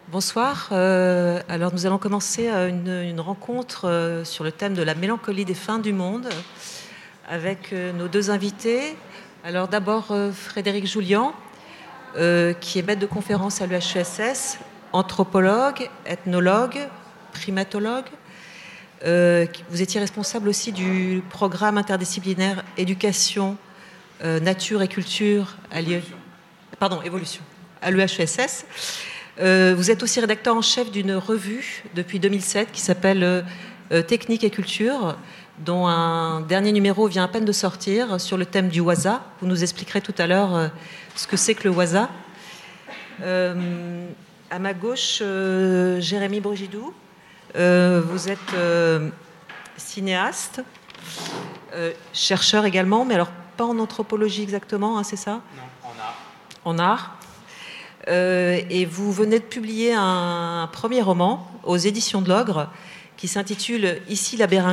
Bonsoir. Alors nous allons commencer une rencontre sur le thème de la mélancolie des fins du monde avec nos deux invités. Alors d'abord Frédéric Julian, qui est maître de conférence à l'UHESS, anthropologue, ethnologue, primatologue. Vous étiez responsable aussi du programme interdisciplinaire éducation, nature et culture évolution à l'UHESS. Vous êtes aussi rédacteur en chef d'une revue depuis 2007 qui s'appelle Technique et Culture, dont un dernier numéro vient à peine de sortir sur le thème du waza. Vous nous expliquerez tout à l'heure ce que c'est que le waza. À ma gauche, Jérémy Brugidou. Vous êtes cinéaste, chercheur également, mais alors pas en anthropologie exactement, hein, c'est ça ? Non, en art. En art. Et vous venez de publier un premier roman aux éditions de l'Ogre qui s'intitule « Ici la Béringie ».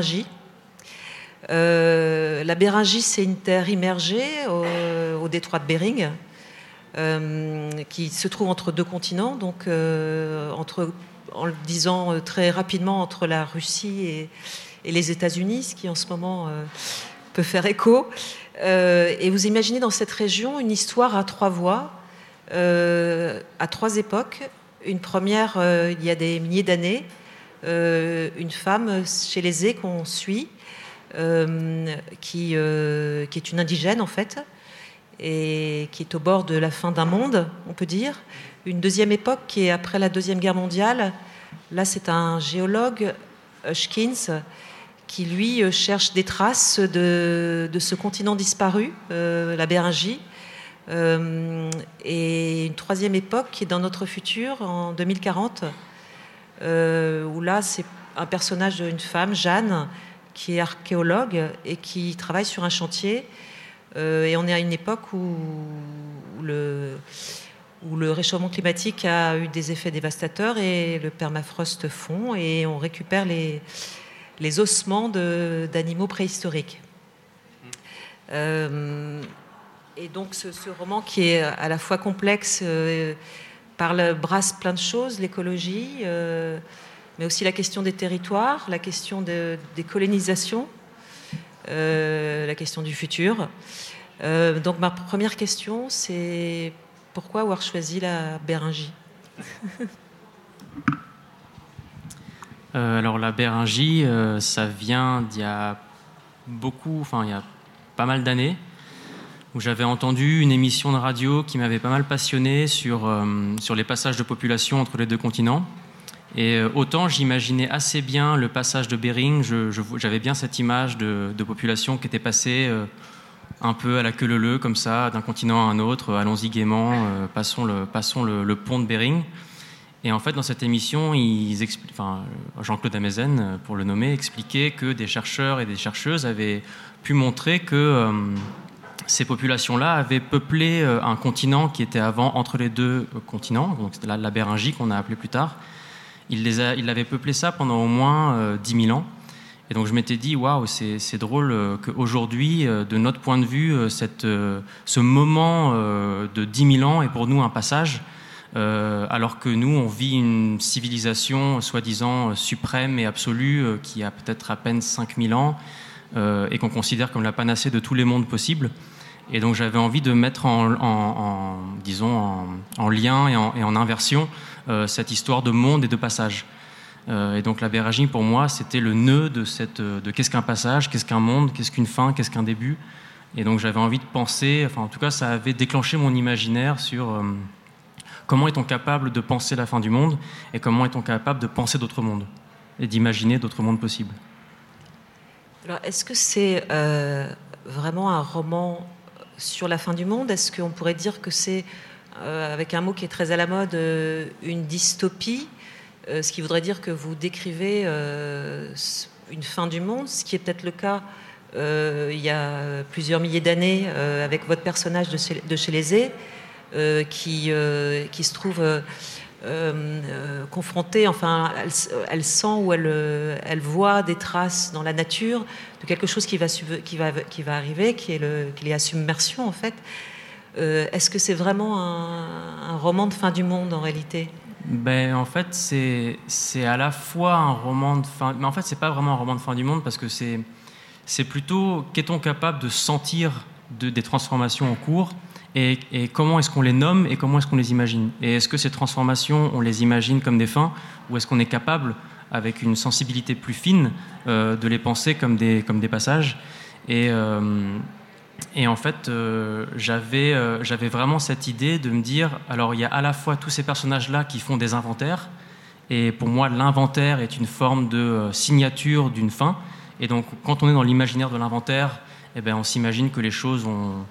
La Béringie, c'est une terre immergée au détroit de Bering, qui se trouve entre deux continents, donc en le disant très rapidement, entre la Russie et les États-Unis, ce qui en ce moment peut faire écho. Et vous imaginez dans cette région une histoire à trois voix, à trois époques. Une première, il y a des milliers d'années, une femme chez les Zé qu'on suit, qui est une indigène en fait, et qui est au bord de la fin d'un monde, on peut dire. Une deuxième époque qui est après la Deuxième Guerre mondiale. Là, c'est un géologue, Hushkins, qui lui cherche des traces de ce continent disparu, la Béringie. Et une troisième époque qui est dans notre futur, en 2040, où là c'est un personnage d'une femme, Jeanne, qui est archéologue et qui travaille sur un chantier, et on est à une époque où le réchauffement climatique a eu des effets dévastateurs et le permafrost fond, et on récupère les ossements d'animaux préhistoriques. Et donc ce roman qui est à la fois complexe, brasse plein de choses, l'écologie, mais aussi la question des territoires, la question des colonisations, la question du futur. Donc ma première question, c'est pourquoi avoir choisi la Béringie ? Alors la Béringie, ça vient il y a pas mal d'années, où j'avais entendu une émission de radio qui m'avait pas mal passionné sur les passages de population entre les deux continents. Et autant j'imaginais assez bien le passage de Bering, j'avais bien cette image de population qui était passée un peu à la queue leu-leu, comme ça, d'un continent à un autre, allons-y gaiement, passons le pont de Bering. Et en fait, dans cette émission, Jean-Claude Amezen, pour le nommer, expliquait que des chercheurs et des chercheuses avaient pu montrer que ces populations-là avaient peuplé un continent qui était avant entre les deux continents, donc c'était la Béringie qu'on a appelée plus tard. Il avait peuplé ça pendant au moins 10 000 ans. Et donc je m'étais dit, waouh, c'est drôle qu'aujourd'hui, de notre point de vue, ce moment de 10 000 ans est pour nous un passage, alors que nous, on vit une civilisation soi-disant suprême et absolue qui a peut-être à peine 5 000 ans et qu'on considère comme la panacée de tous les mondes possibles. Et donc j'avais envie de mettre en lien et en inversion cette histoire de monde et de passage. Et donc la Béringie, pour moi, c'était le nœud de qu'est-ce qu'un passage, qu'est-ce qu'un monde, qu'est-ce qu'une fin, qu'est-ce qu'un début. Et donc j'avais envie de penser, en tout cas ça avait déclenché mon imaginaire sur comment est-on capable de penser la fin du monde et comment est-on capable de penser d'autres mondes et d'imaginer d'autres mondes possibles. Alors est-ce que c'est vraiment un roman sur la fin du monde? Est-ce qu'on pourrait dire que c'est, avec un mot qui est très à la mode, une dystopie, ce qui voudrait dire que vous décrivez une fin du monde, ce qui est peut-être le cas il y a plusieurs milliers d'années avec votre personnage de chez les Zé, qui se trouve confrontée, enfin elle sent ou elle voit des traces dans la nature de quelque chose qui va arriver, qui est la submersion en fait. Est-ce que c'est vraiment un roman de fin du monde en réalité ? En fait, c'est à la fois un roman de fin... Mais en fait, c'est pas vraiment un roman de fin du monde, parce que c'est plutôt qu'est-on capable de sentir des transformations en cours, et comment est-ce qu'on les nomme et comment est-ce qu'on les imagine. Et est-ce que ces transformations, on les imagine comme des fins, ou est-ce qu'on est capable, avec une sensibilité plus fine, de les penser comme des passages. Et en fait, j'avais vraiment cette idée de me dire, alors il y a à la fois tous ces personnages-là qui font des inventaires, et pour moi l'inventaire est une forme de signature d'une fin, et donc quand on est dans l'imaginaire de l'inventaire, on s'imagine que les choses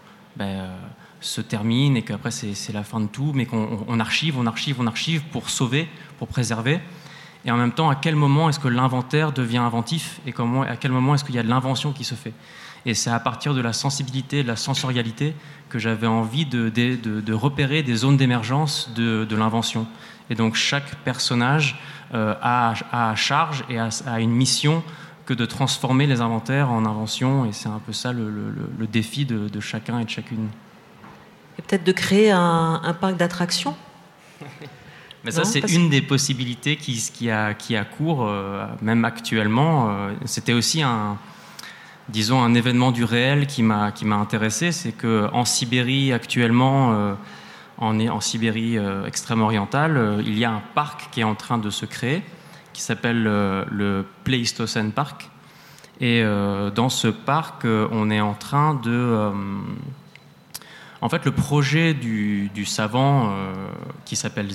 se terminent et qu'après c'est la fin de tout, mais qu'on archive pour sauver, pour préserver. Et en même temps, à quel moment est-ce que l'inventaire devient inventif, et à quel moment est-ce qu'il y a de l'invention qui se fait. Et c'est à partir de la sensibilité, de la sensorialité, que j'avais envie de repérer des zones d'émergence de l'invention. Et donc chaque personnage a à charge et a une mission que de transformer les inventaires en inventions. Et c'est un peu ça le défi de chacun et de chacune. Et peut-être de créer un parc d'attractions. Mais ça, c'est une des possibilités qui a cours, même actuellement. C'était aussi un événement du réel qui m'a intéressé. C'est qu'en Sibérie, actuellement, en Sibérie extrême-orientale, il y a un parc qui est en train de se créer, qui s'appelle le Pléistocène Park. Et dans ce parc, on est en train de... En fait, le projet du savant qui s'appelle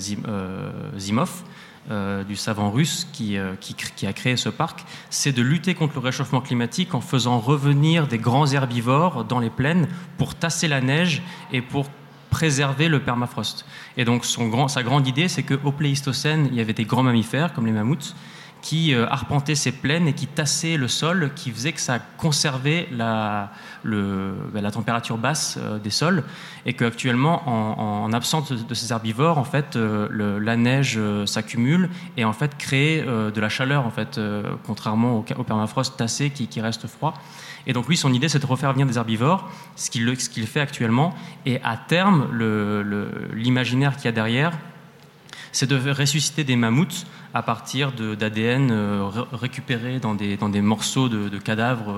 Zimov, du savant russe qui a créé ce parc, c'est de lutter contre le réchauffement climatique en faisant revenir des grands herbivores dans les plaines pour tasser la neige et pour préserver le permafrost. Et donc sa grande idée, c'est qu'au Pléistocène, il y avait des grands mammifères comme les mammouths qui arpentaient ces plaines et qui tassaient le sol, qui faisait que ça conservait la température basse des sols, et qu'actuellement, en absence de ces herbivores, en fait, la neige s'accumule et en fait crée de la chaleur, en fait, contrairement au permafrost tassé qui reste froid. Et donc lui, son idée, c'est de refaire venir des herbivores, ce qu'il fait actuellement, et à terme, l'imaginaire qu'il y a derrière, c'est de ressusciter des mammouths à partir d'ADN récupéré dans des morceaux de cadavres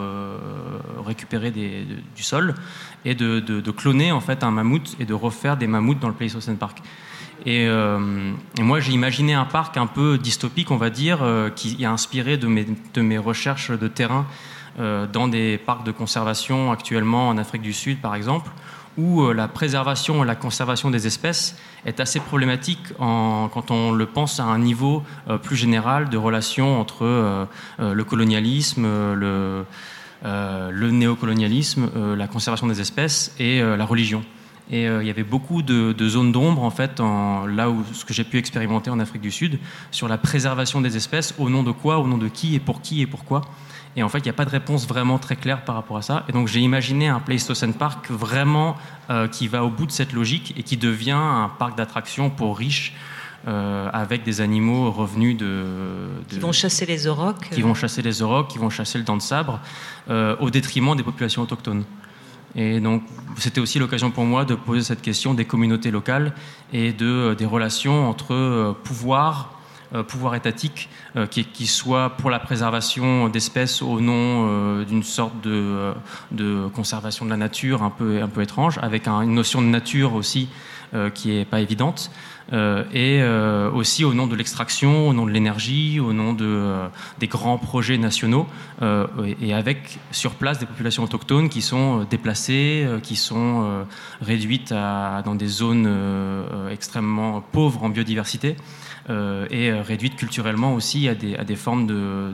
récupérés du sol, et de cloner en fait un mammouth et de refaire des mammouths dans le Pléistocène Park. Et moi, j'ai imaginé un parc un peu dystopique, on va dire, qui est inspiré de mes recherches de terrain dans des parcs de conservation actuellement en Afrique du Sud, par exemple, où la préservation et la conservation des espèces est assez problématique quand on le pense à un niveau plus général de relations entre le colonialisme, le néocolonialisme, la conservation des espèces et la religion. Et il y avait beaucoup de zones d'ombre, en fait, ce que j'ai pu expérimenter en Afrique du Sud, sur la préservation des espèces, au nom de quoi, au nom de qui et pourquoi. Et en fait, il n'y a pas de réponse vraiment très claire par rapport à ça. Et donc, j'ai imaginé un Pléistocène Park vraiment qui va au bout de cette logique et qui devient un parc d'attractions pour riches, avec des animaux revenus qui vont chasser les aurochs. Qui vont chasser les aurochs, qui vont chasser le dent de sabre, au détriment des populations autochtones. Et donc, c'était aussi l'occasion pour moi de poser cette question des communautés locales et des relations entre pouvoir étatique, qui soit pour la préservation d'espèces au nom d'une sorte de conservation de la nature un peu étrange, avec une notion de nature aussi qui n'est pas évidente, et aussi au nom de l'extraction, au nom de l'énergie, au nom des grands projets nationaux, et avec sur place des populations autochtones qui sont déplacées, qui sont réduites dans des zones extrêmement pauvres en biodiversité, et réduites culturellement aussi à des formes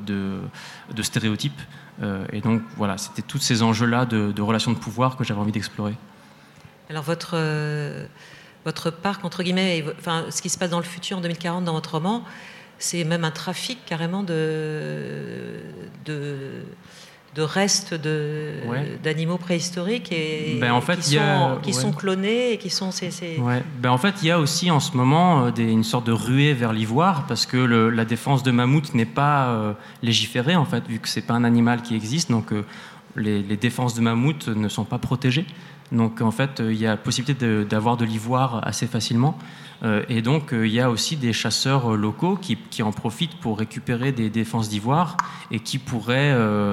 de stéréotypes. Et donc voilà, c'était tous ces enjeux-là de relations de pouvoir que j'avais envie d'explorer. Alors votre parc, entre guillemets, enfin, ce qui se passe dans le futur en 2040 dans votre roman, c'est même un trafic carrément de restes d'animaux préhistoriques et en fait, qui sont clonés et qui sont Ouais. En fait, il y a aussi en ce moment une sorte de ruée vers l'ivoire, parce que la défense de mammouth n'est pas légiférée, en fait, vu que c'est pas un animal qui existe, donc les défenses de mammouth ne sont pas protégées. Donc en fait, il y a possibilité d'avoir de l'ivoire assez facilement. Et donc il y a aussi des chasseurs locaux qui en profitent pour récupérer des défenses d'ivoire et qui pourraient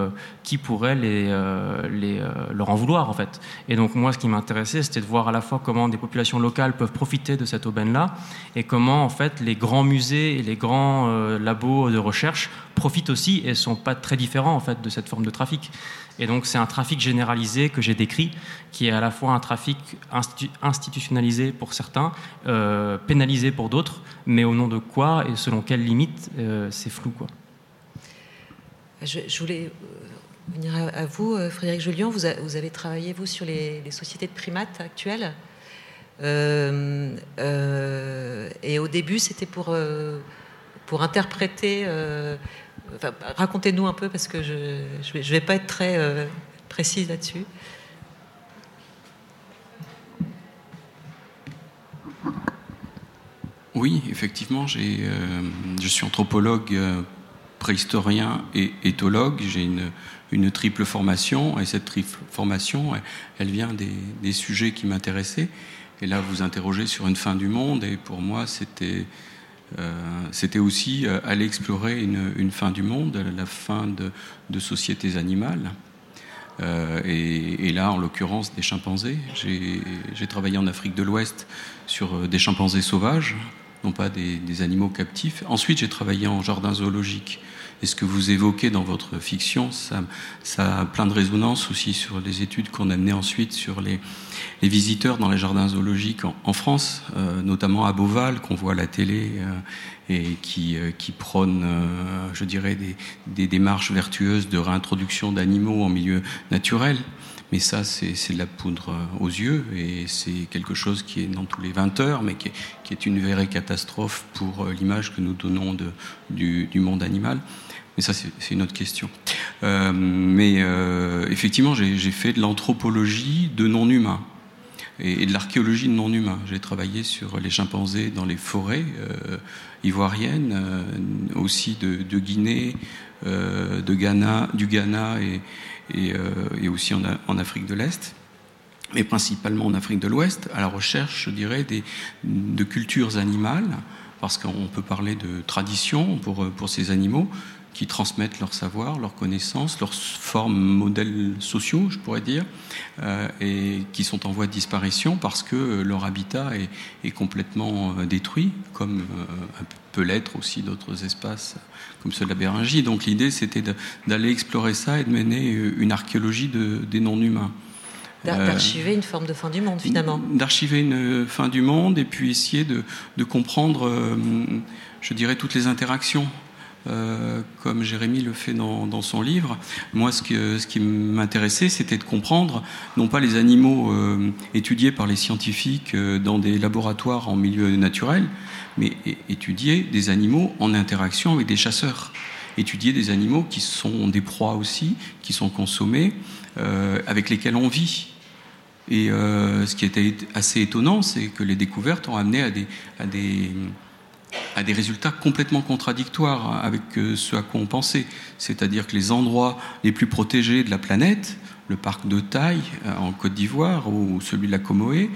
leur en vouloir en fait. Et donc moi, ce qui m'intéressait, c'était de voir à la fois comment des populations locales peuvent profiter de cette aubaine-là et comment en fait les grands musées et les grands labos de recherche profitent aussi et sont pas très différents en fait de cette forme de trafic. Et donc c'est un trafic généralisé que j'ai décrit, qui est à la fois un trafic institutionnalisé pour certains, pénalisé pour d'autres, mais au nom de quoi et selon quelles limites, c'est flou, quoi. Je voulais venir à vous, Frédéric Julian. Vous avez travaillé, vous, sur les sociétés de primates actuelles. Et au début, c'était pour interpréter... Enfin, racontez-nous un peu, parce que je vais pas être très précise là-dessus. Oui, effectivement, je suis anthropologue, préhistorien et éthologue. J'ai une triple formation, et cette triple formation, elle vient des sujets qui m'intéressaient. Et là, vous interrogez sur une fin du monde, et pour moi, c'était aussi aller explorer une fin du monde, la fin de sociétés animales. Et là, en l'occurrence, des chimpanzés. J'ai travaillé en Afrique de l'Ouest sur des chimpanzés sauvages, non pas des animaux captifs. Ensuite, j'ai travaillé en jardin zoologique. Et ce que vous évoquez dans votre fiction, ça a plein de résonance aussi sur les études qu'on a menées ensuite sur les visiteurs dans les jardins zoologiques en France, notamment à Beauval, qu'on voit à la télé, et qui prône, je dirais, des démarches vertueuses de réintroduction d'animaux en milieu naturel. Mais ça, c'est de la poudre aux yeux, et c'est quelque chose qui est dans tous les 20 heures, mais qui est une vraie catastrophe pour l'image que nous donnons du monde animal. Mais ça, c'est une autre question. Effectivement, j'ai fait de l'anthropologie de non-humains et de l'archéologie de non-humains. J'ai travaillé sur les chimpanzés dans les forêts ivoiriennes, aussi de Guinée, du Ghana et aussi en Afrique de l'Est, mais principalement en Afrique de l'Ouest, à la recherche, je dirais, de cultures animales, parce qu'on peut parler de tradition pour ces animaux, qui transmettent leur savoir, leurs connaissances, leurs formes, modèles sociaux, je pourrais dire, et qui sont en voie de disparition parce que leur habitat est complètement détruit, comme peut l'être aussi d'autres espaces, comme ceux de la Béringie. Donc l'idée, c'était d'aller explorer ça et de mener une archéologie des non-humains. D'archiver une forme de fin du monde, finalement. D'archiver une fin du monde, et puis essayer de comprendre, je dirais, toutes les interactions. Comme Jérémy le fait dans son livre. Moi, ce qui m'intéressait, c'était de comprendre, non pas les animaux étudiés par les scientifiques dans des laboratoires en milieu naturel, mais étudier des animaux en interaction avec des chasseurs. Étudier des animaux qui sont des proies aussi, qui sont consommés, avec lesquels on vit. Et ce qui était assez étonnant, c'est que les découvertes ont amené à des résultats complètement contradictoires avec ce à quoi on pensait. C'est-à-dire que les endroits les plus protégés de la planète, le parc de Taï en Côte d'Ivoire ou celui de la Comoé,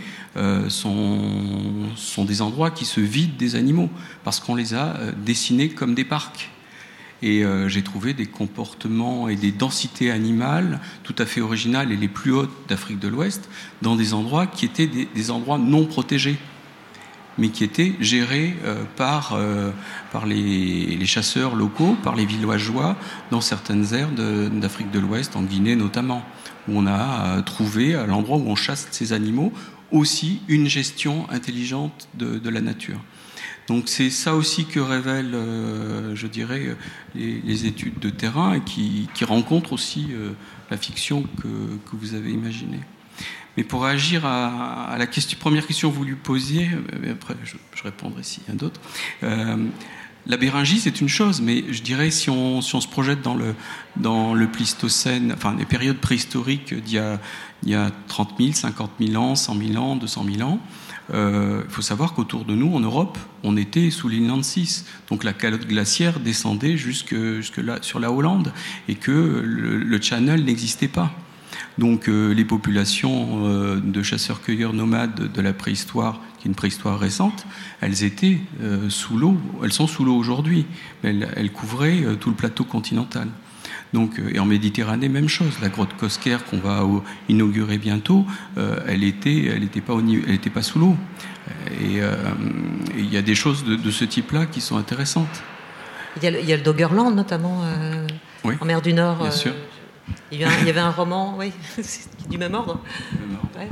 sont des endroits qui se vident des animaux parce qu'on les a dessinés comme des parcs. Et j'ai trouvé des comportements et des densités animales tout à fait originales et les plus hautes d'Afrique de l'Ouest dans des endroits qui étaient des endroits non protégés, mais qui étaient gérés par les chasseurs locaux, par les villageois, dans certaines aires d'Afrique de l'Ouest, en Guinée notamment, où on a trouvé, à l'endroit où on chasse ces animaux, aussi une gestion intelligente de la nature. Donc c'est ça aussi que révèlent, je dirais, les études de terrain, et qui rencontrent aussi la fiction que vous avez imaginée. Mais pour réagir à la première question que vous lui posiez, après je répondrai s'il y a d'autres. La Béringie, c'est une chose, mais je dirais, si on se projette dans le Pléistocène, enfin les périodes préhistoriques d'il y a 30 000, 50 000 ans, 100 000 ans, 200 000 ans, il faut savoir qu'autour de nous, en Europe, on était sous l'île Nancy. Donc la calotte glaciaire descendait jusque là, sur la Hollande, et que le Channel n'existait pas. Donc les populations de chasseurs-cueilleurs nomades de la préhistoire, qui est une préhistoire récente, elles étaient sous l'eau. Elles sont sous l'eau aujourd'hui, mais elles couvraient tout le plateau continental. Donc, et en Méditerranée, même chose. La grotte Cosquer qu'on va inaugurer bientôt, elle était pas sous l'eau. Et il y a des choses de ce type-là qui sont intéressantes. Il y a le Doggerland notamment oui, en mer du Nord. Bien sûr. Il y avait un roman, oui, du même ordre. Ouais.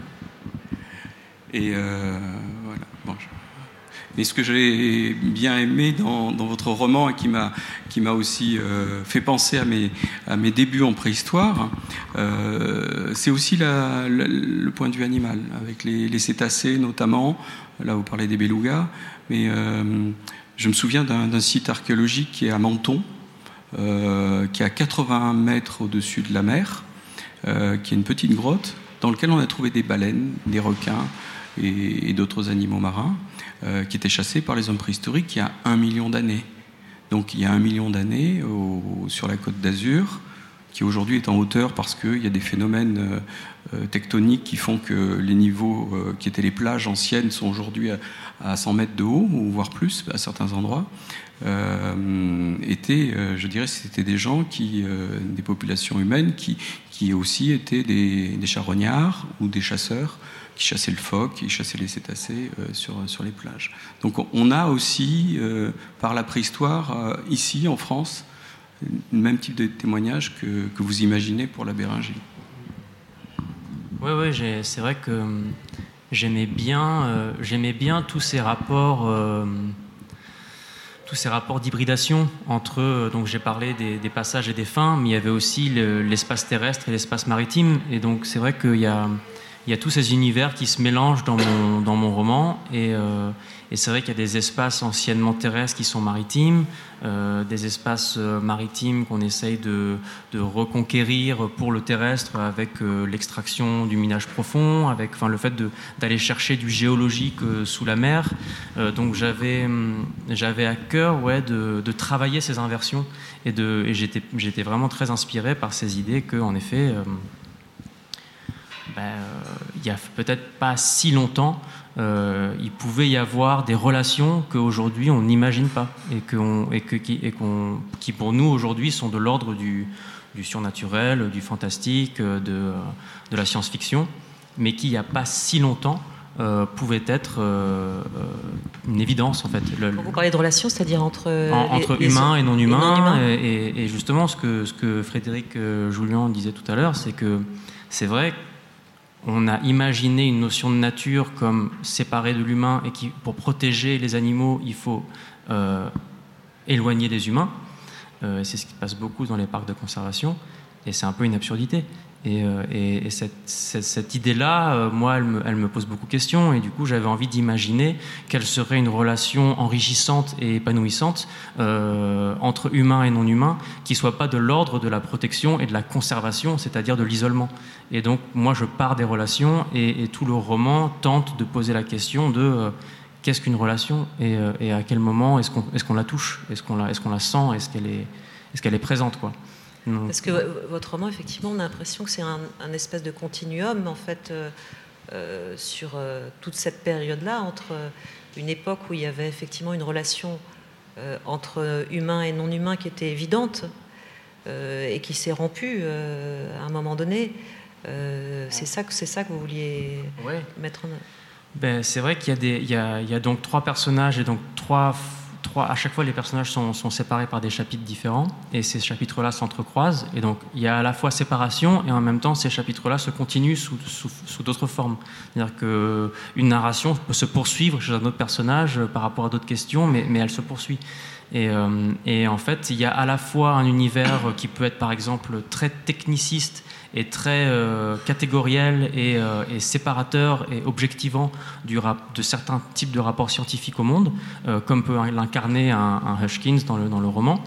Et voilà. Bon, mais ce que j'ai bien aimé dans votre roman et qui m'a aussi fait penser à mes débuts en préhistoire, c'est aussi le point de vue animal, avec les cétacés notamment. Là, vous parlez des belugas, mais je me souviens d'un site archéologique qui est à Menton, qui est à 81 mètres au-dessus de la mer, qui est une petite grotte dans laquelle on a trouvé des baleines, des requins et d'autres animaux marins qui étaient chassés par les hommes préhistoriques il y a 1 million d'années. Donc il y a 1 million d'années sur la côte d'Azur, qui aujourd'hui est en hauteur parce qu'il y a des phénomènes tectoniques qui font que les niveaux qui étaient les plages anciennes sont aujourd'hui à 100 mètres de haut, ou voire plus à certains endroits. Je dirais, c'était des gens des populations humaines qui aussi étaient des charognards ou des chasseurs qui chassaient le phoque, qui chassaient les cétacés sur les plages. Donc on a aussi, par la préhistoire, ici en France, le même type de témoignage que vous imaginez pour la Béringie. Oui, c'est vrai que j'aimais bien tous ces rapports d'hybridation entre, donc j'ai parlé des passages et des fins, mais il y avait aussi l'espace terrestre et l'espace maritime, et donc c'est vrai qu'il y a tous ces univers qui se mélangent dans mon roman, et c'est vrai qu'il y a des espaces anciennement terrestres qui sont maritimes, des espaces maritimes qu'on essaye de reconquérir pour le terrestre avec l'extraction du minage profond, avec le fait d'aller chercher du géologique sous la mer. Donc j'avais à cœur de travailler ces inversions, et j'étais vraiment très inspiré par ces idées qu'en effet, il y a peut-être pas si longtemps, il pouvait y avoir des relations qu'aujourd'hui on n'imagine pas, qui pour nous aujourd'hui sont de l'ordre du surnaturel, du fantastique, de la science-fiction, mais qui il n'y a pas si longtemps pouvaient être une évidence en fait. Quand vous parlez de relations, c'est-à-dire entre humains et non humains, et justement ce que Frédéric Julian disait tout à l'heure, c'est que c'est vrai. On a imaginé une notion de nature comme séparée de l'humain, et pour protéger les animaux, il faut éloigner les humains. C'est ce qui se passe beaucoup dans les parcs de conservation, et c'est un peu une absurdité. Et cette idée-là, moi, elle me pose beaucoup de questions, et du coup, j'avais envie d'imaginer quelle serait une relation enrichissante et épanouissante entre humains et non humains, qui ne soit pas de l'ordre de la protection et de la conservation, c'est-à-dire de l'isolement. Et donc, moi, je pars des relations, et tout le roman tente de poser la question de qu'est-ce qu'une relation, et à quel moment est-ce qu'on la touche, est-ce qu'on la sent, est-ce qu'elle est présente, quoi. Parce que votre roman, effectivement, on a l'impression que c'est un espèce de continuum, en fait, sur toute cette période-là, entre une époque où il y avait effectivement une relation entre humains et non-humains qui était évidente, et qui s'est rompue à un moment donné. C'est ça que vous vouliez mettre en œuvre. C'est vrai qu'il y a donc 3 personnages, et donc à chaque fois les personnages sont séparés par des chapitres différents, et ces chapitres-là s'entrecroisent, et donc il y a à la fois séparation, et en même temps ces chapitres-là se continuent sous d'autres formes. C'est-à-dire qu'une narration peut se poursuivre chez un autre personnage par rapport à d'autres questions, mais elle se poursuit. Et en fait, il y a à la fois un univers qui peut être par exemple très techniciste et très catégoriel et séparateur et objectivant de certains types de rapports scientifiques au monde, comme peut l'incarner un Hushkins dans le roman,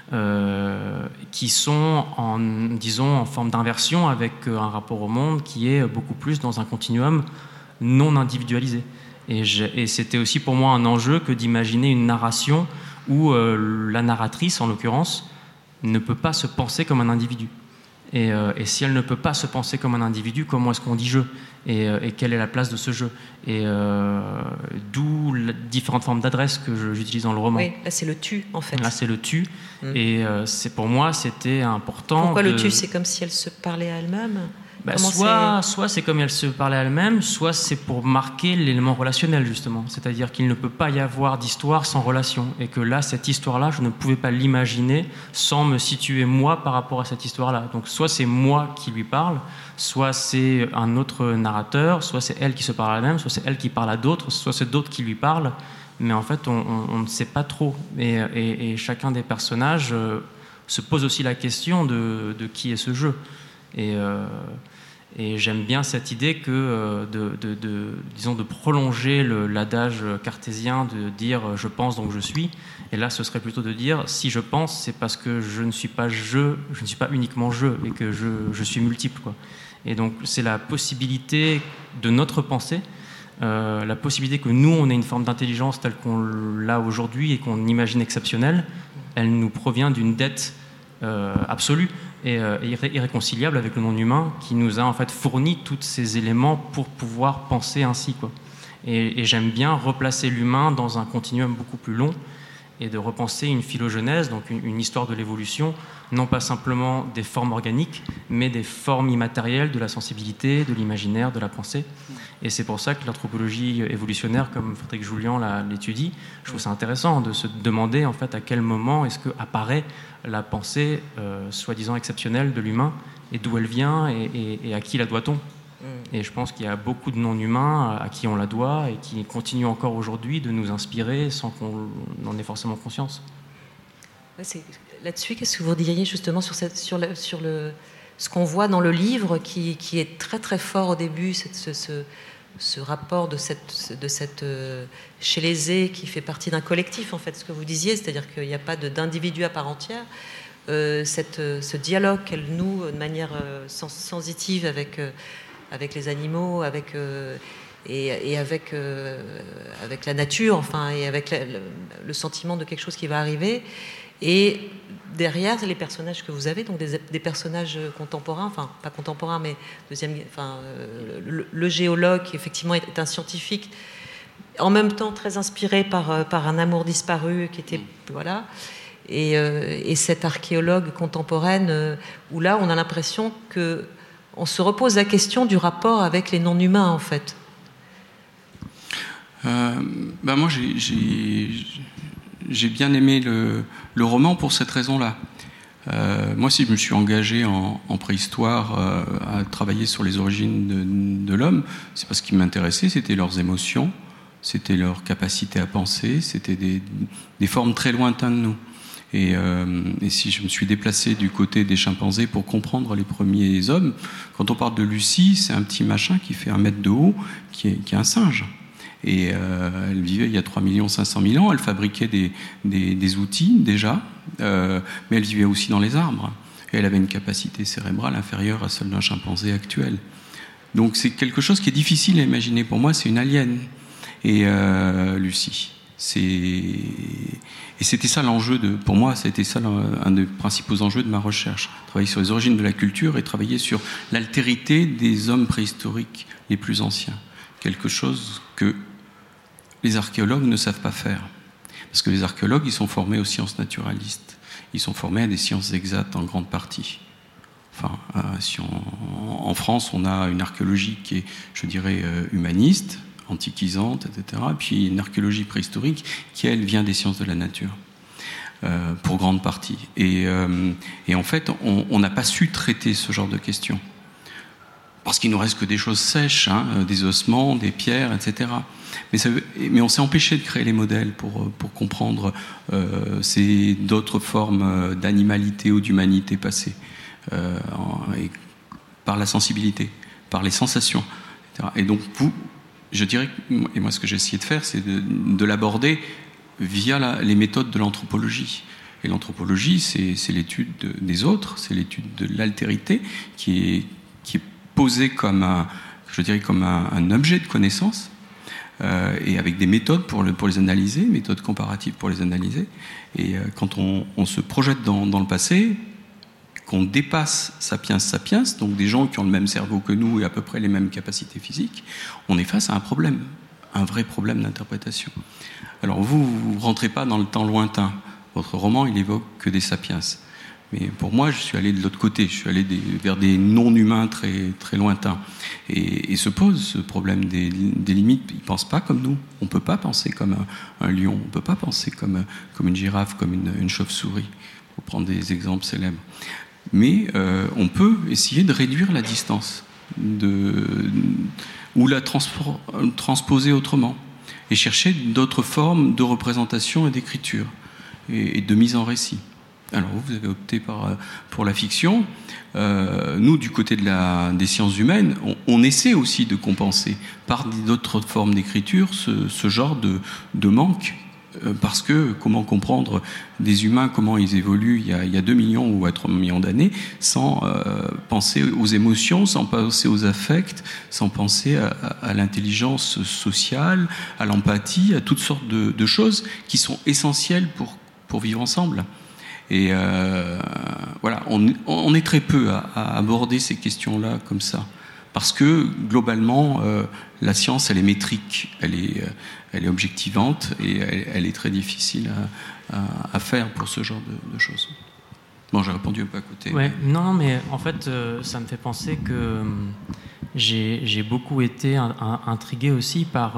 qui sont en forme d'inversion avec un rapport au monde qui est beaucoup plus dans un continuum non individualisé. Et c'était aussi pour moi un enjeu que d'imaginer une narration où la narratrice, en l'occurrence, ne peut pas se penser comme un individu. Et si elle ne peut pas se penser comme un individu, comment est-ce qu'on dit je ? Et quelle est la place de ce jeu ? Et d'où les différentes formes d'adresse que j'utilise dans le roman. Oui, là c'est le tu en fait. Là c'est le tu. Et pour moi c'était important. Pourquoi le tu ? C'est comme si elle se parlait à elle-même ? Soit c'est comme elle se parlait à elle-même, soit c'est pour marquer l'élément relationnel justement. C'est-à-dire qu'il ne peut pas y avoir d'histoire sans relation. Et que là, cette histoire-là, je ne pouvais pas l'imaginer sans me situer moi par rapport à cette histoire-là. Donc soit c'est moi qui lui parle, soit c'est un autre narrateur, soit c'est elle qui se parle à elle-même, soit c'est elle qui parle à d'autres, soit c'est d'autres qui lui parlent. Mais en fait, on ne sait pas trop. Et chacun des personnages se pose aussi la question de qui est ce jeu. Et j'aime bien cette idée que disons de prolonger l'adage cartésien de dire je pense donc je suis. Et là, ce serait plutôt de dire si je pense, c'est parce que je ne suis pas je ne suis pas uniquement je, et que je suis multiple, quoi. Et donc c'est la possibilité de notre pensée, la possibilité que nous on ait une forme d'intelligence telle qu'on l'a aujourd'hui et qu'on imagine exceptionnelle. Elle nous provient d'une dette absolue et irréconciliable avec le non-humain qui nous a en fait fourni tous ces éléments pour pouvoir penser ainsi, quoi. Et j'aime bien replacer l'humain dans un continuum beaucoup plus long et de repenser une phylogenèse, donc une histoire de l'évolution, non pas simplement des formes organiques, mais des formes immatérielles de la sensibilité, de l'imaginaire, de la pensée. Et c'est pour ça que l'anthropologie évolutionnaire, comme Frédéric Julian l'étudie, je trouve ça intéressant de se demander en fait à quel moment est-ce que apparaît la pensée soi-disant exceptionnelle de l'humain, et d'où elle vient, et à qui la doit-on ? Et je pense qu'il y a beaucoup de non-humains à qui on la doit et qui continuent encore aujourd'hui de nous inspirer sans qu'on en ait forcément conscience. Là-dessus, qu'est-ce que vous diriez justement sur ce qu'on voit dans le livre qui est très très fort au début, ce rapport de cette Chélézée qui fait partie d'un collectif, en fait, ce que vous disiez, c'est-à-dire qu'il n'y a pas d'individu à part entière. Ce dialogue qu'elle noue de manière sensitive avec les animaux, avec la nature, enfin, et avec le sentiment de quelque chose qui va arriver. Et derrière, les personnages que vous avez, donc des personnages contemporains, enfin pas contemporains, mais le géologue qui effectivement est un scientifique, en même temps très inspiré par un amour disparu qui était voilà. Et cette archéologue contemporaine où là, on a l'impression que on se repose la question du rapport avec les non-humains, en fait. Moi, j'ai bien aimé le roman pour cette raison-là. Moi, si je me suis engagé en préhistoire à travailler sur les origines de l'homme, c'est parce qu'il m'intéressait, c'était leurs émotions, c'était leur capacité à penser, c'était des formes très lointaines de nous. Et si je me suis déplacé du côté des chimpanzés pour comprendre les premiers hommes, quand on parle de Lucie, c'est un petit machin qui fait 1 mètre de haut, qui est un singe. Et elle vivait il y a 3 500 000 ans, elle fabriquait des outils déjà, mais elle vivait aussi dans les arbres. Et elle avait une capacité cérébrale inférieure à celle d'un chimpanzé actuel. Donc c'est quelque chose qui est difficile à imaginer. Pour moi, c'est une alien. Et Lucie. Et c'était ça l'enjeu pour moi, c'était ça un des principaux enjeux de ma recherche. Travailler sur les origines de la culture et travailler sur l'altérité des hommes préhistoriques les plus anciens. Quelque chose que les archéologues ne savent pas faire. Parce que les archéologues, ils sont formés aux sciences naturalistes. Ils sont formés à des sciences exactes en grande partie. Enfin, en France, on a une archéologie qui est, je dirais, humaniste, antiquisante, etc. Et puis une archéologie préhistorique qui, elle, vient des sciences de la nature, pour grande partie. Et en fait, on n'a pas su traiter ce genre de questions. Parce qu'il nous reste que des choses sèches, des ossements, des pierres, etc. Mais on s'est empêché de créer les modèles pour comprendre d'autres formes d'animalité ou d'humanité passée, par la sensibilité, par les sensations, etc. Et donc, je dirais, et moi ce que j'ai essayé de faire, c'est de l'aborder via les méthodes de l'anthropologie. Et l'anthropologie, c'est l'étude des autres, c'est l'étude de l'altérité qui est posée comme un objet de connaissance, et avec des méthodes pour les analyser, méthodes comparatives pour les analyser. Et quand on se projette dans le passé, qu'on dépasse sapiens sapiens, donc des gens qui ont le même cerveau que nous et à peu près les mêmes capacités physiques, on est face à un problème, un vrai problème d'interprétation. Alors vous rentrez pas dans le temps lointain. Votre roman, il évoque que des sapiens. Mais pour moi, je suis allé de l'autre côté. Je suis allé vers des non-humains très, très lointains. Et se pose ce problème des limites. Ils ne pensent pas comme nous. On ne peut pas penser comme un lion. On ne peut pas penser comme une girafe, comme une chauve-souris. Pour prendre des exemples célèbres. Mais on peut essayer de réduire la distance. Ou la transposer autrement. Et chercher d'autres formes de représentation et d'écriture. Et de mise en récit. Alors vous avez opté pour la fiction. Nous, du côté des sciences humaines, on essaie aussi de compenser par d'autres formes d'écriture ce genre de manque. Parce que comment comprendre des humains, comment ils évoluent il y a 2 millions ou à 3 millions d'années, sans penser aux émotions, sans penser aux affects, sans penser à l'intelligence sociale, à l'empathie, à toutes sortes de choses qui sont essentielles pour vivre ensemble. Et voilà, on est très peu à aborder ces questions-là comme ça. Parce que, globalement, la science, elle est métrique, elle est objectivante, et elle est très difficile à faire pour ce genre de choses. Bon, j'ai répondu un peu à côté. Ouais, non, mais en fait, ça me fait penser que j'ai beaucoup été intrigué aussi par...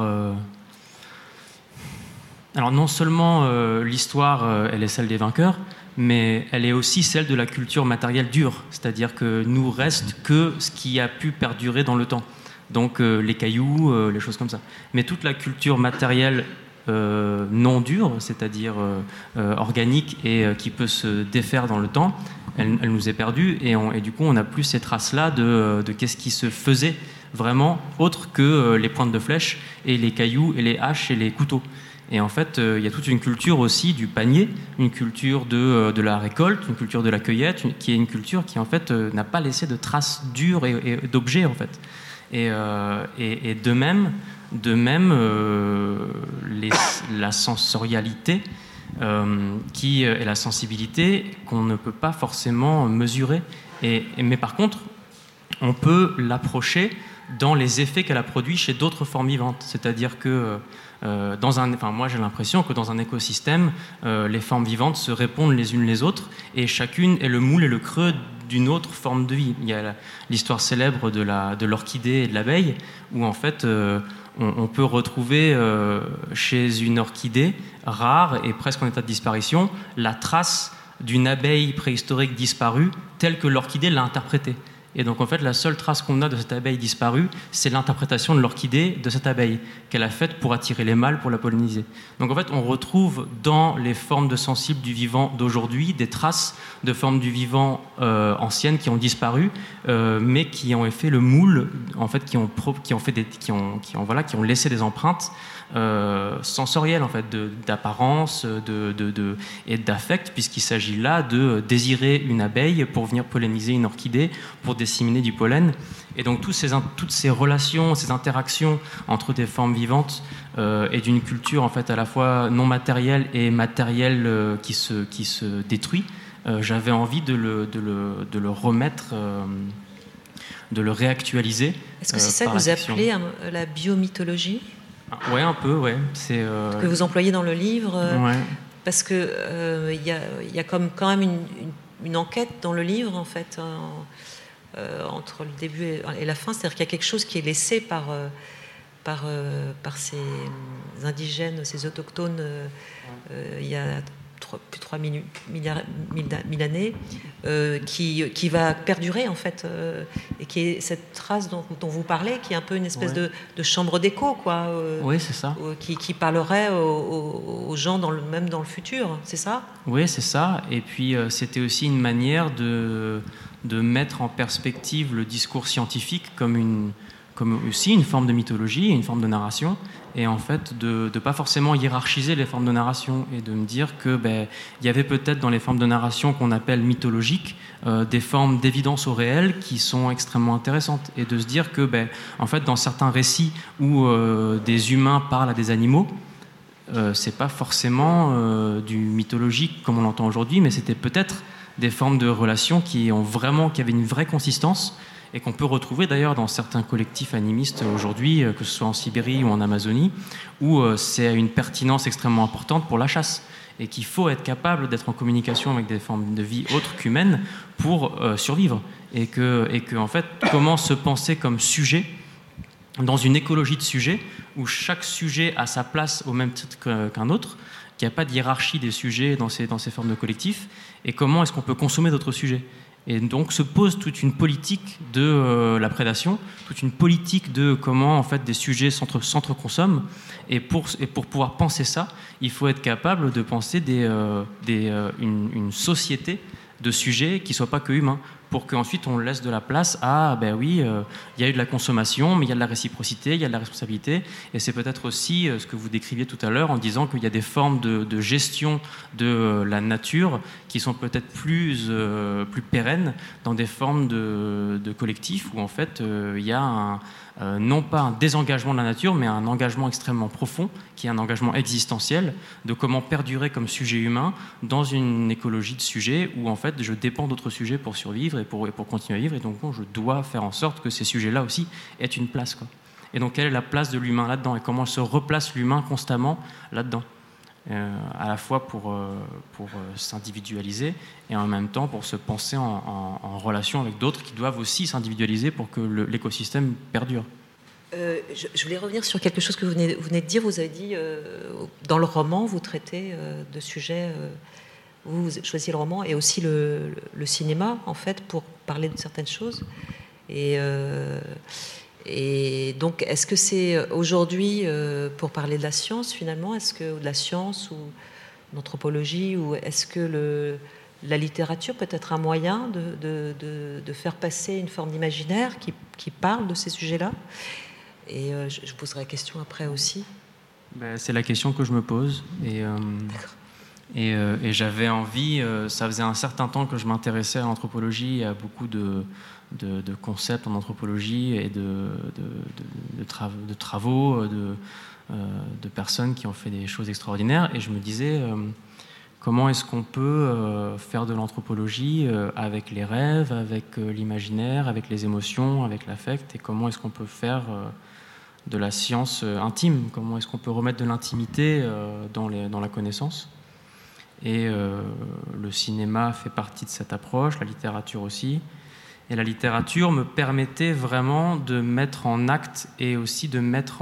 Alors non seulement l'histoire, elle est celle des vainqueurs, mais elle est aussi celle de la culture matérielle dure, c'est-à-dire que nous reste que ce qui a pu perdurer dans le temps. Donc les cailloux, les choses comme ça. Mais toute la culture matérielle non dure, c'est-à-dire organique et qui peut se défaire dans le temps, elle nous est perdue et du coup on n'a plus ces traces-là de qu'est-ce qui se faisait vraiment autre que les pointes de flèche et les cailloux et les haches et les couteaux. Et en fait, il y a toute une culture aussi du panier, une culture de la récolte, une culture de la cueillette, qui est une culture qui en fait n'a pas laissé de traces dures et d'objets en fait. Et de même, la sensorialité et la sensibilité qu'on ne peut pas forcément mesurer. Mais par contre, on peut l'approcher dans les effets qu'elle a produits chez d'autres formes vivantes. C'est-à-dire que moi j'ai l'impression que dans un écosystème, les formes vivantes se répondent les unes les autres et chacune est le moule et le creux d'une autre forme de vie. Il y a l'histoire célèbre de l'orchidée et de l'abeille où en fait on peut retrouver chez une orchidée rare et presque en état de disparition la trace d'une abeille préhistorique disparue telle que l'orchidée l'a interprétée. Et donc en fait la seule trace qu'on a de cette abeille disparue, c'est l'interprétation de l'orchidée de cette abeille qu'elle a faite pour attirer les mâles pour la polliniser. Donc en fait on retrouve dans les formes de sensibles du vivant d'aujourd'hui des traces de formes du vivant anciennes qui ont disparu, mais qui ont fait le moule, en fait qui ont laissé des empreintes sensorielles en fait, d'apparence, et d'affect, puisqu'il s'agit là de désirer une abeille pour venir polliniser une orchidée, pour disséminer du pollen. Et donc toutes ces relations, ces interactions entre des formes vivantes et d'une culture en fait à la fois non matérielle et matérielle qui se détruit, j'avais envie de le remettre, de le réactualiser. Est-ce que c'est ça que vous appelez la biomythologie ? Ouais, un peu, ouais. C'est que vous employez dans le livre, ouais. Parce que y a quand même une enquête dans le livre en fait entre le début et la fin, c'est-à-dire qu'il y a quelque chose qui est laissé par ces indigènes, ces autochtones, il y a plus de 3 000 années, qui va perdurer en fait, et qui est cette trace dont vous parlez, qui est un peu une espèce de chambre d'écho, quoi. Oui, c'est ça. Qui parlerait aux gens même dans le futur, c'est ça ? Oui, c'est ça. Et puis c'était aussi une manière de mettre en perspective le discours scientifique comme aussi une forme de mythologie, une forme de narration, et en fait de pas forcément hiérarchiser les formes de narration et de me dire que il y avait peut-être dans les formes de narration qu'on appelle mythologiques des formes d'évidence au réel qui sont extrêmement intéressantes, et de se dire que en fait dans certains récits où des humains parlent à des animaux, c'est pas forcément du mythologique comme on l'entend aujourd'hui, mais c'était peut-être des formes de relations qui avaient une vraie consistance et qu'on peut retrouver d'ailleurs dans certains collectifs animistes aujourd'hui, que ce soit en Sibérie ou en Amazonie, où c'est une pertinence extrêmement importante pour la chasse et qu'il faut être capable d'être en communication avec des formes de vie autres qu'humaines pour survivre. Et que en fait, comment se penser comme sujet dans une écologie de sujets où chaque sujet a sa place au même titre qu'un autre, qu'il n'y a pas de hiérarchie des sujets dans ces formes de collectifs, et comment est-ce qu'on peut consommer d'autres sujets. Et donc se pose toute une politique de la prédation, toute une politique de comment en fait des sujets s'entreconsomment. Et pour pouvoir penser ça, il faut être capable de penser une société de sujets qui ne soient pas que humains, pour qu'ensuite on laisse de la place à, ben oui, il y a eu de la consommation, mais il y a de la réciprocité, il y a de la responsabilité, et c'est peut-être aussi ce que vous décriviez tout à l'heure en disant qu'il y a des formes de gestion de la nature qui sont peut-être plus pérennes dans des formes de collectifs où en fait il y a non pas un désengagement de la nature, mais un engagement extrêmement profond, qui est un engagement existentiel, de comment perdurer comme sujet humain dans une écologie de sujets où en fait je dépends d'autres sujets pour survivre et pour continuer à vivre, et donc bon, je dois faire en sorte que ces sujets-là aussi aient une place, quoi. Et donc quelle est la place de l'humain là-dedans, et comment se replace l'humain constamment là-dedans, à la fois pour s'individualiser et en même temps pour se penser en relation avec d'autres qui doivent aussi s'individualiser pour que l'écosystème perdure. Je voulais revenir sur quelque chose que vous venez de dire. Vous avez dit, dans le roman, vous traitez de sujets, vous choisissez le roman et aussi le cinéma, en fait, pour parler de certaines choses. Et donc, est-ce que c'est aujourd'hui, pour parler de la science, finalement, de la science ou l'anthropologie, ou est-ce que la littérature peut être un moyen de faire passer une forme d'imaginaire qui parle de ces sujets-là? Et je poserai la question après aussi. C'est la question que je me pose. Et j'avais envie, ça faisait un certain temps que je m'intéressais à l'anthropologie, à beaucoup de concepts en anthropologie et de travaux de personnes qui ont fait des choses extraordinaires. Et je me disais, comment est-ce qu'on peut faire de l'anthropologie avec les rêves, avec l'imaginaire, avec les émotions, avec l'affect, et comment est-ce qu'on peut faire de la science intime, comment est-ce qu'on peut remettre de l'intimité dans la connaissance. Et le cinéma fait partie de cette approche, la littérature aussi. Et la littérature me permettait vraiment de mettre en acte et aussi de mettre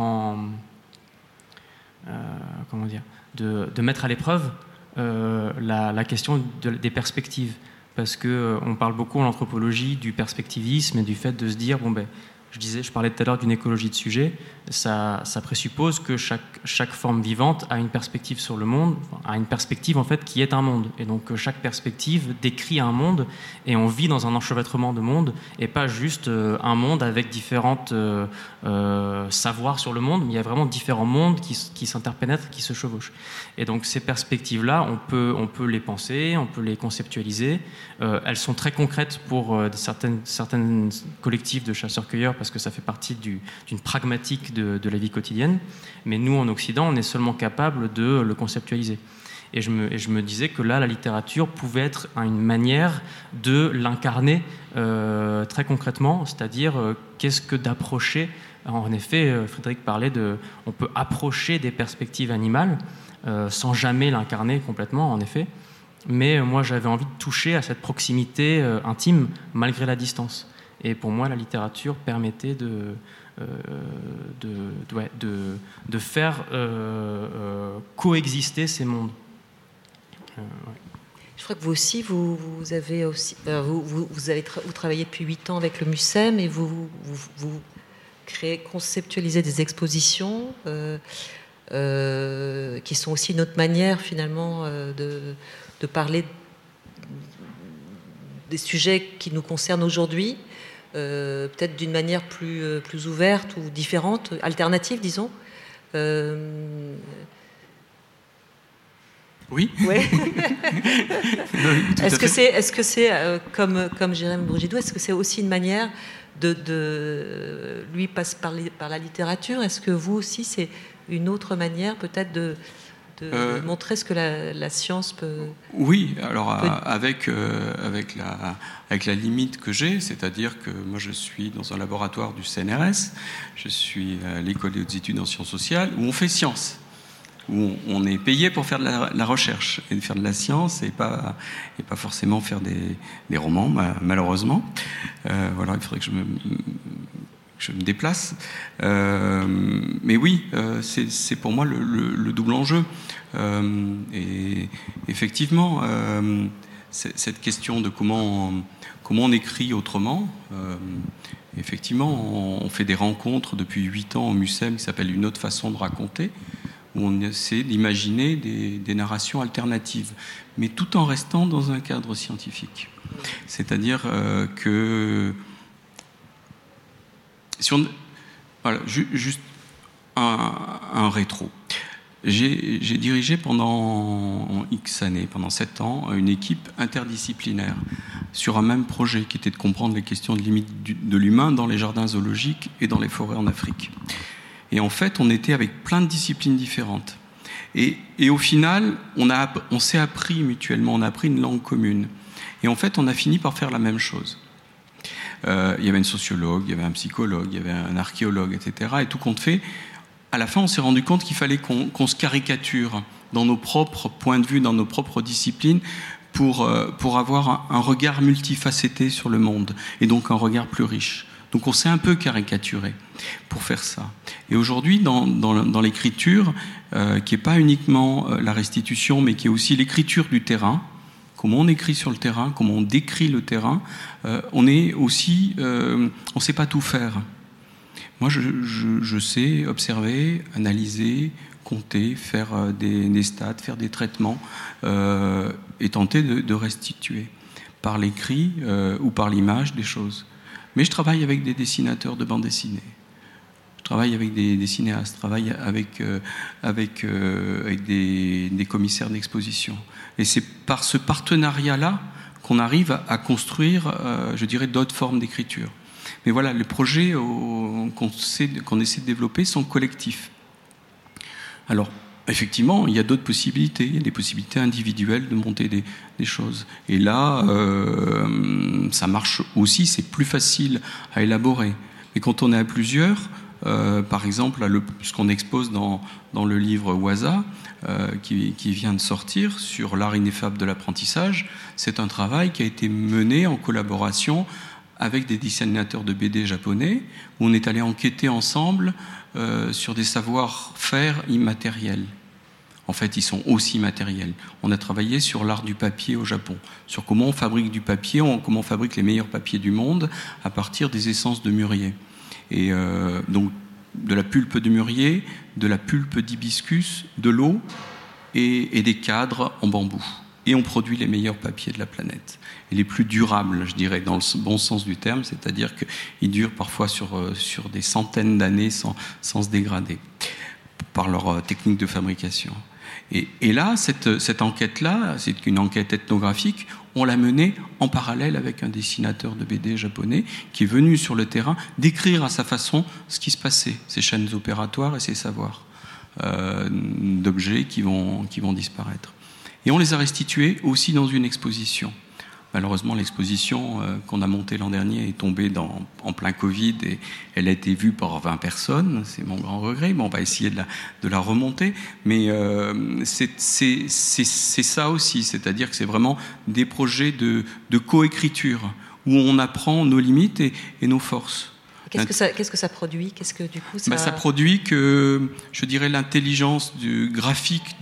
de mettre à l'épreuve la question des perspectives. Parce qu'on parle beaucoup en anthropologie du perspectivisme et du fait de se dire, je parlais tout à l'heure d'une écologie de sujets, ça présuppose que chaque forme vivante a une perspective sur le monde, a une perspective en fait qui est un monde. Et donc chaque perspective décrit un monde, et on vit dans un enchevêtrement de mondes, et pas juste un monde avec différentes savoirs sur le monde, mais il y a vraiment différents mondes qui s'interpénètrent, qui se chevauchent. Et donc ces perspectives-là, on peut les penser, on peut les conceptualiser. Elles sont très concrètes pour certaines collectifs de chasseurs-cueilleurs, parce que ça fait partie d'une pragmatique de la vie quotidienne. Mais nous, en Occident, on est seulement capable de le conceptualiser. Et je me disais que là, la littérature pouvait être une manière de l'incarner très concrètement, c'est-à-dire qu'est-ce que d'approcher. En effet, Frédéric parlait on peut approcher des perspectives animales sans jamais l'incarner complètement, en effet. Mais moi, j'avais envie de toucher à cette proximité intime, malgré la distance. Et pour moi, la littérature permettait de faire coexister ces mondes. Ouais. Je crois que vous aussi, vous travaillez depuis 8 ans avec le MUSEM, et vous conceptualisez des expositions qui sont aussi une autre manière finalement de parler des sujets qui nous concernent aujourd'hui, peut-être d'une manière plus ouverte ou différente, alternative, disons. Oui. Ouais. Est-ce que c'est comme Jérémy Bourgidou, est-ce que c'est aussi une manière lui passe par la littérature? Est-ce que vous aussi, c'est une autre manière peut-être de montrer ce que la science peut... Oui, alors avec la limite que j'ai, c'est-à-dire que moi je suis dans un laboratoire du CNRS, je suis à l'école des hautes études en sciences sociales, où on fait science, où on est payé pour faire de la recherche et de faire de la science et pas forcément faire des romans, malheureusement. Voilà, il faudrait que je me déplace. Mais oui, c'est pour moi le double enjeu. Et effectivement, cette question de comment on écrit autrement, effectivement, on fait des rencontres depuis 8 ans au MUSEM qui s'appelle Une autre façon de raconter, où on essaie d'imaginer des narrations alternatives, mais tout en restant dans un cadre scientifique. C'est-à-dire que... Voilà, juste un rétro. J'ai dirigé pendant X années, pendant 7 ans, une équipe interdisciplinaire sur un même projet qui était de comprendre les questions de limite de l'humain dans les jardins zoologiques et dans les forêts en Afrique. Et en fait, on était avec plein de disciplines différentes. Et au final, on s'est appris mutuellement, on a appris une langue commune. Et en fait, on a fini par faire la même chose. Il y avait une sociologue, il y avait un psychologue, il y avait un archéologue, etc. Et tout compte fait, à la fin, on s'est rendu compte qu'il fallait qu'on se caricature dans nos propres points de vue, dans nos propres disciplines, pour avoir un regard multifacetté sur le monde, et donc un regard plus riche. Donc on s'est un peu caricaturé pour faire ça. Et aujourd'hui, dans l'écriture, qui n'est pas uniquement la restitution, mais qui est aussi l'écriture du terrain, comment on écrit sur le terrain, comment on décrit le terrain, on est aussi, on ne sait pas tout faire. Moi, je sais observer, analyser, compter, faire des stats, faire des traitements, et tenter de restituer par l'écrit ou par l'image des choses. Mais je travaille avec des dessinateurs de bande dessinée. Je travaille avec des cinéastes, je travaille avec des commissaires d'exposition. Et c'est par ce partenariat-là qu'on arrive à construire, je dirais, d'autres formes d'écriture. Mais voilà, les projets qu'on essaie de développer sont collectifs. Alors, effectivement, il y a d'autres possibilités. Il y a des possibilités individuelles de monter des choses. Et là, ça marche aussi, c'est plus facile à élaborer. Mais quand on est à plusieurs, par exemple, ce qu'on expose dans le livre Waza, qui vient de sortir sur l'art ineffable de l'apprentissage, c'est un travail qui a été mené en collaboration avec des dessinateurs de BD japonais, où on est allé enquêter ensemble sur des savoir-faire immatériels. En fait, ils sont aussi matériels. On a travaillé sur l'art du papier au Japon, sur comment on fabrique du papier, comment on fabrique les meilleurs papiers du monde à partir des essences de mûrier. Et donc, de la pulpe de mûrier, de la pulpe d'hibiscus, de l'eau et des cadres en bambou. Et on produit les meilleurs papiers de la planète. Et les plus durables, je dirais, dans le bon sens du terme, c'est-à-dire qu'ils durent parfois sur des centaines d'années sans se dégrader, par leur technique de fabrication. Et là, cette enquête-là, c'est une enquête ethnographique, on l'a menée en parallèle avec un dessinateur de BD japonais qui est venu sur le terrain décrire à sa façon ce qui se passait, ces chaînes opératoires et ces savoirs d'objets qui vont disparaître. Et on les a restitués aussi dans une exposition. Malheureusement, l'exposition qu'on a montée l'an dernier est tombée en plein Covid et elle a été vue par 20 personnes. C'est mon grand regret. Bon, on va essayer de la remonter. Mais c'est ça aussi. C'est-à-dire que c'est vraiment des projets de coécriture où on apprend nos limites et nos forces. Qu'est-ce que ça produit ? Qu'est-ce que du coup ça... Ça produit que, je dirais, l'intelligence graphique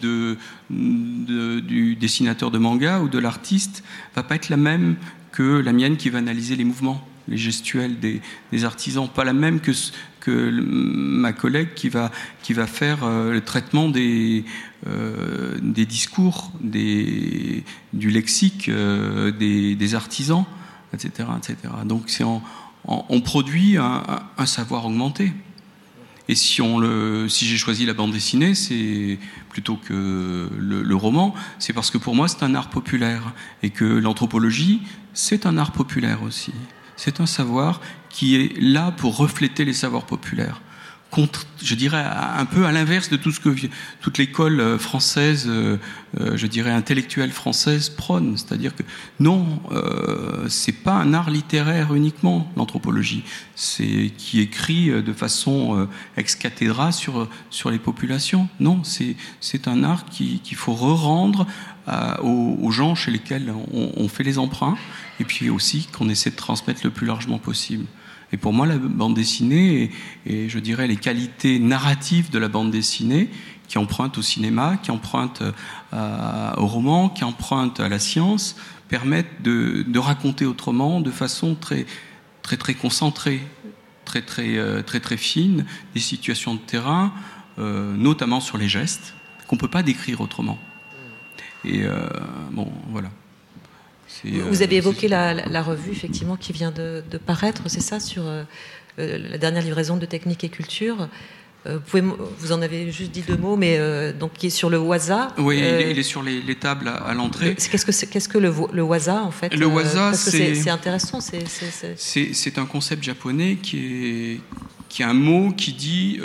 du dessinateur de manga ou de l'artiste va pas être la même que la mienne qui va analyser les mouvements, les gestuels des artisans, pas la même que ma collègue qui va faire le traitement des discours, du lexique des artisans, etc., etc. Donc on produit un savoir augmenté. Et si j'ai choisi la bande dessinée, c'est plutôt que le roman, c'est parce que pour moi c'est un art populaire et que l'anthropologie c'est un art populaire aussi. C'est un savoir qui est là pour refléter les savoirs populaires. je dirais un peu à l'inverse de tout ce que toute l'école française, je dirais intellectuelle française prône, c'est-à-dire que non, c'est pas un art littéraire uniquement l'anthropologie, c'est qui écrit de façon ex cathedra sur les populations. Non, c'est un art qu'il faut re-rendre aux gens chez lesquels on fait les emprunts, et puis aussi qu'on essaie de transmettre le plus largement possible. Et pour moi, la bande dessinée et je dirais les qualités narratives de la bande dessinée, qui empruntent au cinéma, qui empruntent au roman, qui empruntent à la science, permettent de raconter autrement, de façon très, très, très concentrée, très, très, très, très fine, des situations de terrain, notamment sur les gestes, qu'on ne peut pas décrire autrement. Et bon, voilà. Vous avez évoqué la revue, effectivement, qui vient de paraître, c'est ça, sur la dernière livraison de Technique et Culture. Vous en avez juste dit 2 mots, mais donc qui est sur le Waza. Oui, il est sur les tables à l'entrée. Qu'est-ce que le Waza, en fait? Le Waza, parce que c'est intéressant. C'est un concept japonais qui est un mot qui dit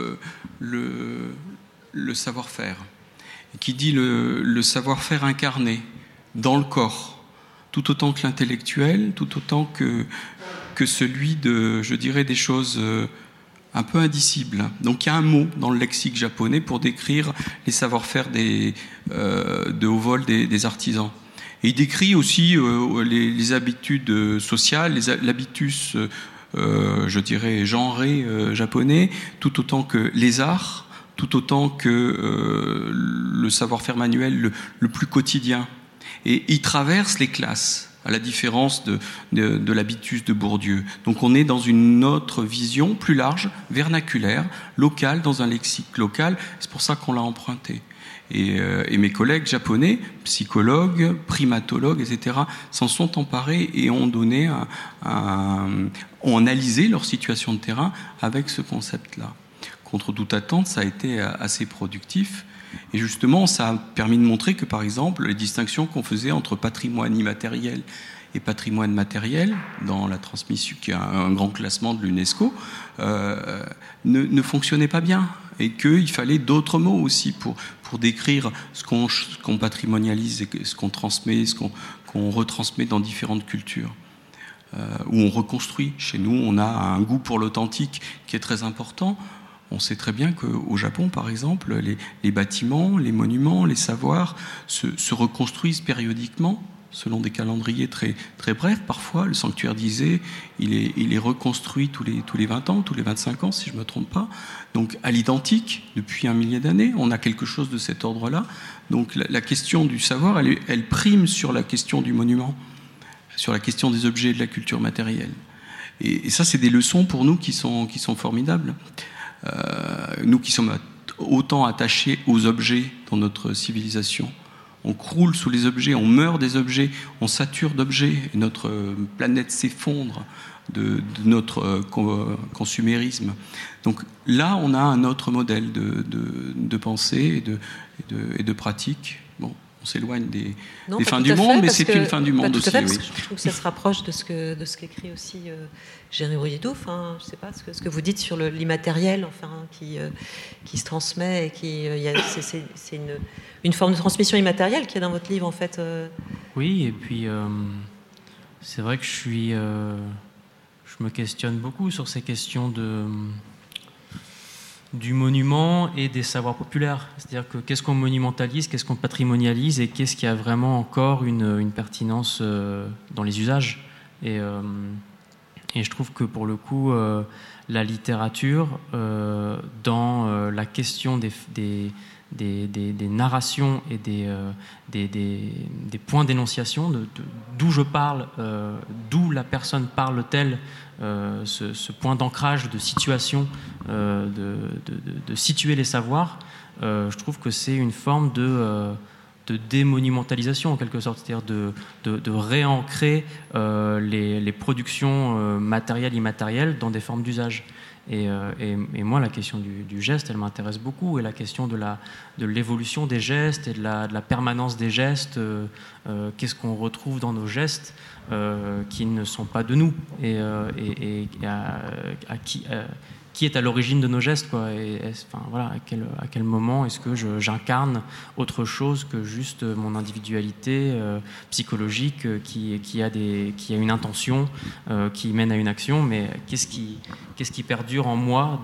le savoir-faire, qui dit le savoir-faire incarné dans le corps, tout autant que l'intellectuel, tout autant que celui de, je dirais, des choses un peu indicibles. Donc il y a un mot dans le lexique japonais pour décrire les savoir-faire de haut vol des artisans. Et il décrit aussi les habitudes sociales, l'habitus, je dirais, genré japonais, tout autant que les arts, tout autant que le savoir-faire manuel le plus quotidien. Et il traverse les classes, à la différence de l'habitus de Bourdieu. Donc on est dans une autre vision plus large, vernaculaire, locale, dans un lexique local. C'est pour ça qu'on l'a emprunté. Et mes collègues japonais, psychologues, primatologues, etc., s'en sont emparés et ont donné ont analysé leur situation de terrain avec ce concept-là. Contre toute attente, ça a été assez productif. Et justement, ça a permis de montrer que, par exemple, les distinctions qu'on faisait entre patrimoine immatériel et patrimoine matériel, dans la transmission, qui est un grand classement de l'UNESCO, ne fonctionnaient pas bien. Et qu'il fallait d'autres mots aussi pour décrire ce qu'on patrimonialise et ce qu'on transmet, ce qu'on retransmet dans différentes cultures. Où on reconstruit. Chez nous, on a un goût pour l'authentique qui est très important. On sait très bien qu'au Japon, par exemple, les bâtiments, les monuments, les savoirs se reconstruisent périodiquement, selon des calendriers très, très brefs. Parfois, le sanctuaire d'Ise, il est reconstruit tous les 20 ans, tous les 25 ans, si je ne me trompe pas. Donc, à l'identique, depuis 1 millier d'années, on a quelque chose de cet ordre-là. Donc, la question du savoir, elle prime sur la question du monument, sur la question des objets et de la culture matérielle. Et ça, c'est des leçons pour nous qui sont formidables. Nous qui sommes autant attachés aux objets dans notre civilisation, on croule sous les objets, on meurt des objets, on sature d'objets, et notre planète s'effondre de notre consumérisme. Donc là, on a un autre modèle de pensée et de pratique. Bon, on s'éloigne des fins du monde, mais c'est une fin du monde aussi. Oui. Je trouve que ça se rapproche de ce qu'écrit aussi Jérémy Rouillet-Douf. Je ne sais pas ce que vous dites sur l'immatériel, qui se transmet et c'est une forme de transmission immatérielle qui est dans votre livre, en fait. Oui, et puis c'est vrai que je me questionne beaucoup sur ces questions du monument et des savoirs populaires. C'est-à-dire que qu'est-ce qu'on monumentalise, qu'est-ce qu'on patrimonialise et qu'est-ce qui a vraiment encore une pertinence dans les usages. Et je trouve que pour le coup, la littérature, dans la question des narrations et des points d'énonciation, d'où je parle, d'où la personne parle-t-elle, ce point d'ancrage, de situation, de situer les savoirs, je trouve que c'est une forme de démonumentalisation en quelque sorte, c'est-à-dire de réancrer les productions matérielles, immatérielles dans des formes d'usage. Et moi, la question du geste, elle m'intéresse beaucoup, et la question de l'évolution des gestes et de la permanence des gestes, qu'est-ce qu'on retrouve dans nos gestes qui ne sont pas de nous, et qui est à l'origine de nos gestes, quoi. Et voilà, à quel moment est-ce que j'incarne autre chose que juste mon individualité psychologique qui a une intention, qui mène à une action, mais qu'est-ce qui perdure en moi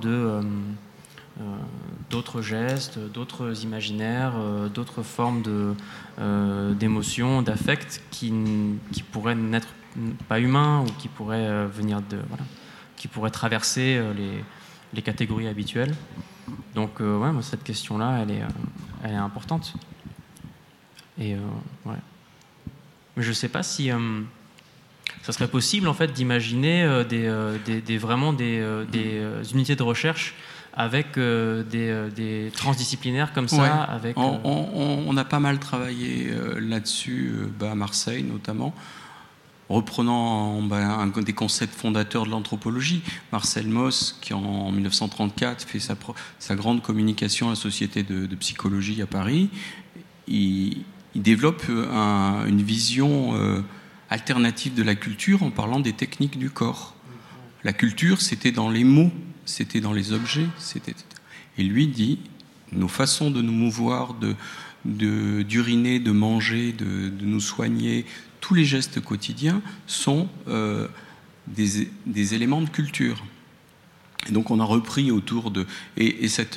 d'autres gestes, d'autres imaginaires, d'autres formes d'émotions, d'affects qui pourraient n'être pas humains ou qui pourraient qui pourraient traverser les catégories habituelles. Donc moi, cette question-là, elle est importante. Et ouais. Mais je ne sais pas si ça serait possible en fait d'imaginer vraiment des unités de recherche avec des transdisciplinaires comme ça. Ouais. Avec, on a pas mal travaillé là-dessus, à Marseille notamment, reprenant un des concepts fondateurs de l'anthropologie, Marcel Mauss, qui en 1934 fait sa grande communication à la Société de psychologie à Paris. Il développe une vision alternative de la culture en parlant des techniques du corps. La culture, c'était dans les mots, c'était dans les objets, et lui dit, nos façons de nous mouvoir, d'uriner, de manger, de nous soigner, tous les gestes quotidiens sont des éléments de culture. Et donc on a repris autour de... Et cette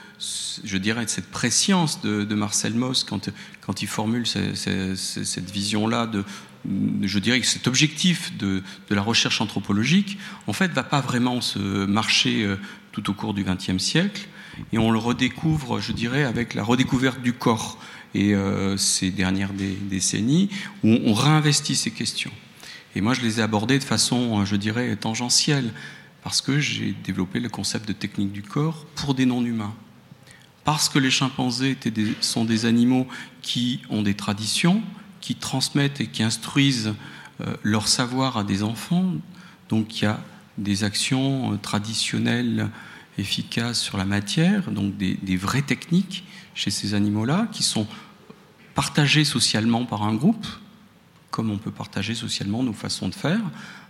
prescience de Marcel Mauss, quand il formule cette vision-là, je dirais que cet objectif de la recherche anthropologique, en fait, ne va pas vraiment se marcher tout au cours du XXe siècle. Et on le redécouvre, je dirais, avec la redécouverte du corps. Et ces dernières décennies, où on réinvestit ces questions. Et moi, je les ai abordées de façon, je dirais, tangentielle, parce que j'ai développé le concept de technique du corps pour des non-humains. Parce que les chimpanzés sont des animaux qui ont des traditions, qui transmettent et qui instruisent leur savoir à des enfants, donc il y a des actions traditionnelles efficaces sur la matière, donc des vraies techniques chez ces animaux-là, qui sont partagés socialement par un groupe, comme on peut partager socialement nos façons de faire.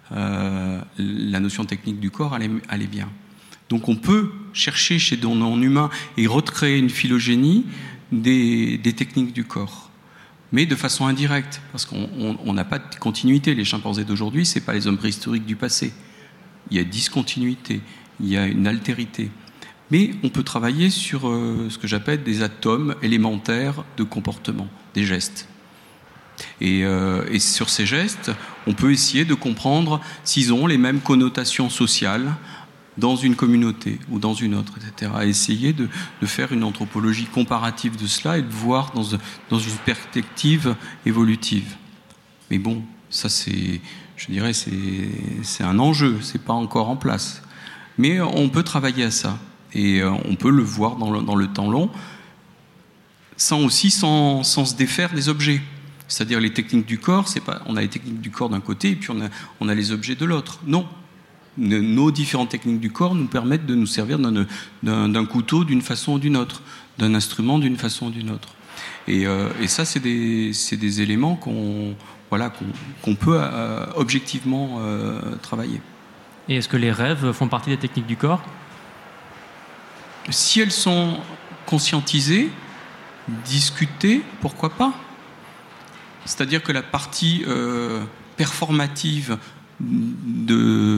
La notion technique du corps, elle est bien. Donc on peut chercher chez nos non-humains et recréer une phylogénie des techniques du corps, mais de façon indirecte, parce qu'on n'a pas de continuité. Les chimpanzés d'aujourd'hui, ce n'est pas les hommes préhistoriques du passé. Il y a discontinuité, il y a une altérité. Mais on peut travailler sur ce que j'appelle des atomes élémentaires de comportement, des gestes. Et sur ces gestes, on peut essayer de comprendre s'ils ont les mêmes connotations sociales dans une communauté ou dans une autre, etc. Et essayer de faire une anthropologie comparative de cela et de voir dans une perspective évolutive. Mais bon, ça je dirais, c'est un enjeu, c'est pas encore en place. Mais on peut travailler à ça. Et on peut le voir dans le temps long, sans se défaire des objets. C'est-à-dire les techniques du corps, on a les techniques du corps d'un côté et puis on a les objets de l'autre. Non. Nos différentes techniques du corps nous permettent de nous servir d'un couteau d'une façon ou d'une autre, d'un instrument d'une façon ou d'une autre. Et ça, c'est des éléments qu'on peut objectivement travailler. Et est-ce que les rêves font partie des techniques du corps ? Si elles sont conscientisées, discutées, pourquoi pas ? C'est-à-dire que la partie performative du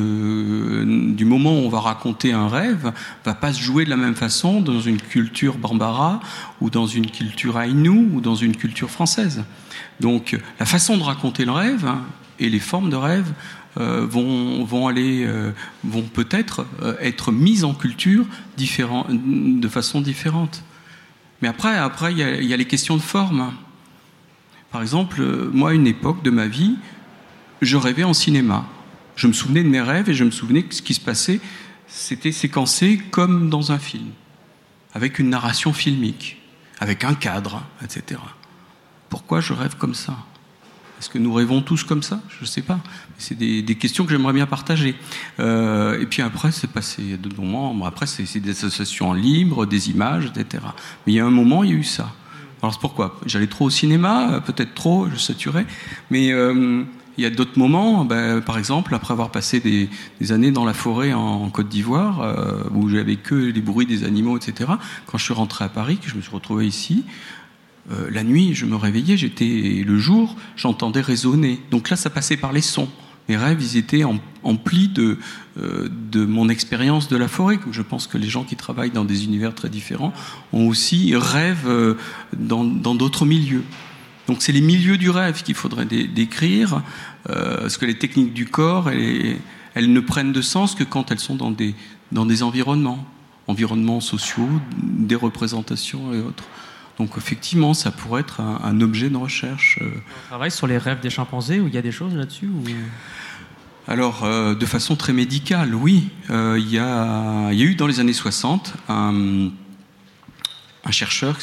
moment où on va raconter un rêve va pas se jouer de la même façon dans une culture bambara ou dans une culture aïnou ou dans une culture française. Donc la façon de raconter le rêve et les formes de rêve vont peut-être être mises en culture de façon différente. Mais après il y a les questions de forme. Par exemple, moi, à une époque de ma vie, je rêvais en cinéma. Je me souvenais de mes rêves et je me souvenais que ce qui se passait, c'était séquencé comme dans un film, avec une narration filmique, avec un cadre, etc. Pourquoi je rêve comme ça ? Est-ce que nous rêvons tous comme ça ? Je ne sais pas. C'est des questions que j'aimerais bien partager. Et puis après, c'est passé de moments. Après, c'est des associations libres, des images, etc. Mais il y a un moment, il y a eu ça. Alors c'est pourquoi ? J'allais trop au cinéma, peut-être trop, je saturais. Mais Il y a d'autres moments, par exemple, après avoir passé des années dans la forêt en Côte d'Ivoire, où j'avais que les bruits des animaux, etc. Quand je suis rentré à Paris, que je me suis retrouvé ici, la nuit, je me réveillais, le jour, j'entendais résonner. Donc là, ça passait par les sons. Mes rêves, ils étaient emplis de mon expérience de la forêt. Je pense que les gens qui travaillent dans des univers très différents ont aussi rêvent dans d'autres milieux. Donc c'est les milieux du rêve qu'il faudrait décrire, parce que les techniques du corps, elles ne prennent de sens que quand elles sont dans des environnements sociaux, des représentations et autres. Donc effectivement, ça pourrait être un objet de recherche. On travaille sur les rêves des chimpanzés, où il y a des choses là-dessus ou... Alors, de façon très médicale, oui. Il y a eu dans les années 60 un chercheur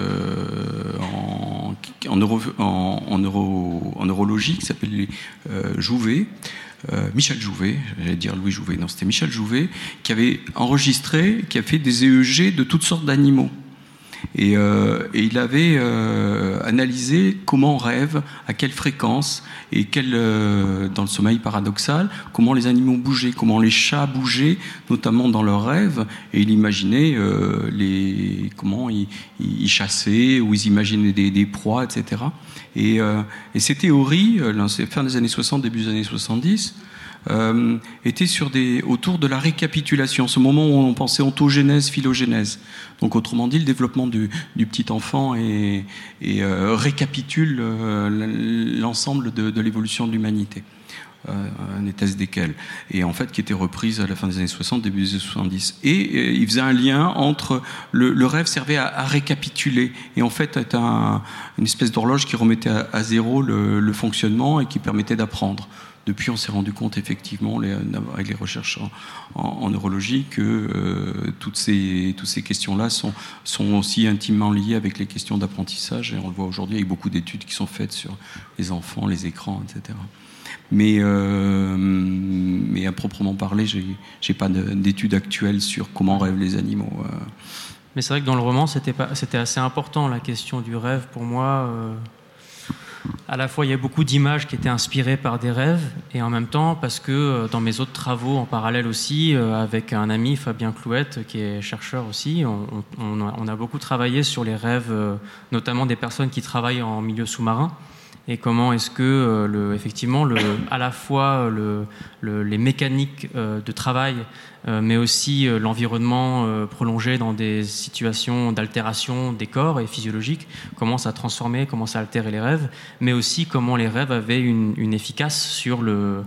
en neurologie qui s'appelle Jouvet, Michel Jouvet, j'allais dire Louis Jouvet, non, c'était Michel Jouvet, qui avait enregistré, qui a fait des EEG de toutes sortes d'animaux. Et il avait analysé comment on rêve, à quelle fréquence, et dans le sommeil paradoxal, comment les animaux bougeaient, comment les chats bougeaient, notamment dans leurs rêves, et il imaginait comment ils chassaient, ou ils imaginaient des proies, etc. Et ces théories, fin des années 60, début des années 70, était autour de la récapitulation, ce moment où on pensait ontogénèse, phylogénèse. Donc autrement dit, le développement du petit enfant récapitule l'ensemble de l'évolution de l'humanité. N'était-ce desquels, et en fait qui était reprise à la fin des années 60, début des années 70. Et il faisait un lien entre le rêve servait à récapituler, et en fait était une espèce d'horloge qui remettait à zéro le fonctionnement et qui permettait d'apprendre. Depuis, on s'est rendu compte effectivement, avec les recherches en neurologie, que toutes ces questions-là sont aussi intimement liées avec les questions d'apprentissage, et on le voit aujourd'hui avec beaucoup d'études qui sont faites sur les enfants, les écrans, etc. Mais à proprement parler, j'ai pas d'études actuelles sur comment rêvent les animaux. Mais c'est vrai que dans le roman, c'était assez important, la question du rêve pour moi. À la fois, il y a beaucoup d'images qui étaient inspirées par des rêves, et en même temps, parce que dans mes autres travaux en parallèle aussi, avec un ami, Fabien Clouette, qui est chercheur aussi, on a beaucoup travaillé sur les rêves, notamment des personnes qui travaillent en milieu sous-marin, et comment est-ce que, effectivement, à la fois les mécaniques de travail, mais aussi l'environnement prolongé dans des situations d'altération des corps et physiologiques, commence à transformer, commence à altérer les rêves, mais aussi comment les rêves avaient une efficace sur la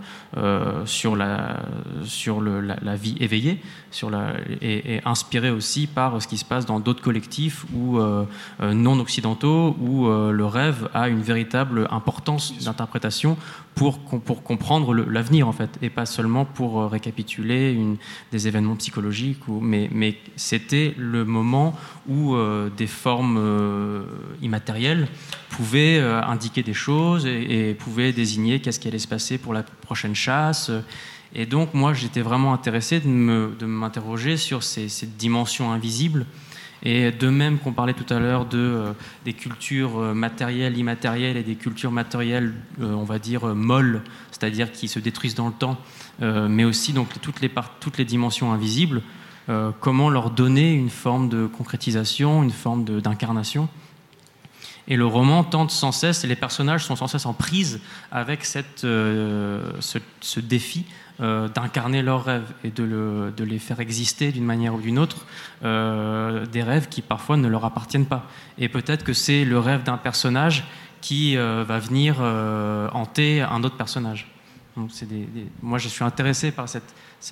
vie éveillée, et inspirée aussi par ce qui se passe dans d'autres collectifs ou non occidentaux, où le rêve a une véritable importance d'interprétation pour comprendre l'avenir, en fait, et pas seulement pour récapituler des événements psychologiques. Mais c'était le moment où des formes immatérielles pouvaient indiquer des choses et pouvaient désigner qu'est-ce qui allait se passer pour la prochaine chasse. Et donc, moi, j'étais vraiment intéressé de m'interroger sur ces dimensions invisibles. Et de même qu'on parlait tout à l'heure des cultures matérielles, immatérielles, et des cultures matérielles, on va dire, molles, c'est-à-dire qui se détruisent dans le temps, mais aussi donc, toutes les dimensions invisibles, comment leur donner une forme de concrétisation, une forme d'incarnation. Et le roman tente sans cesse, et les personnages sont sans cesse en prise avec ce défi d'incarner leurs rêves et de les faire exister d'une manière ou d'une autre, des rêves qui parfois ne leur appartiennent pas. Et peut-être que c'est le rêve d'un personnage qui va venir hanter un autre personnage. Donc moi, je suis intéressé par cette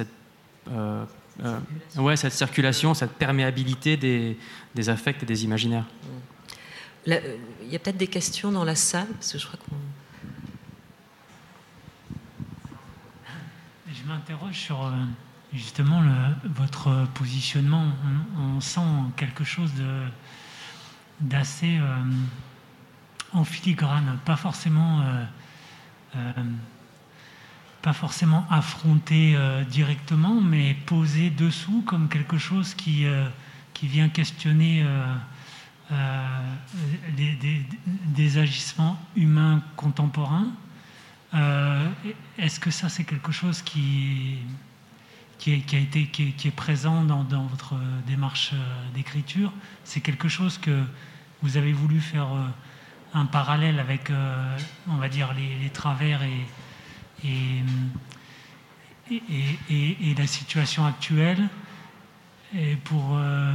circulation, cette perméabilité des affects et des imaginaires. Il y a peut-être des questions dans la salle, parce que je crois qu'on... Je m'interroge sur justement votre positionnement. On sent quelque chose d'assez en filigrane, pas forcément affronté directement, mais posé dessous comme quelque chose qui vient questionner des agissements humains contemporains. Est-ce que ça, c'est quelque chose qui est présent dans votre démarche d'écriture? C'est quelque chose que vous avez voulu faire un parallèle avec, on va dire, les travers et la situation actuelle, et pour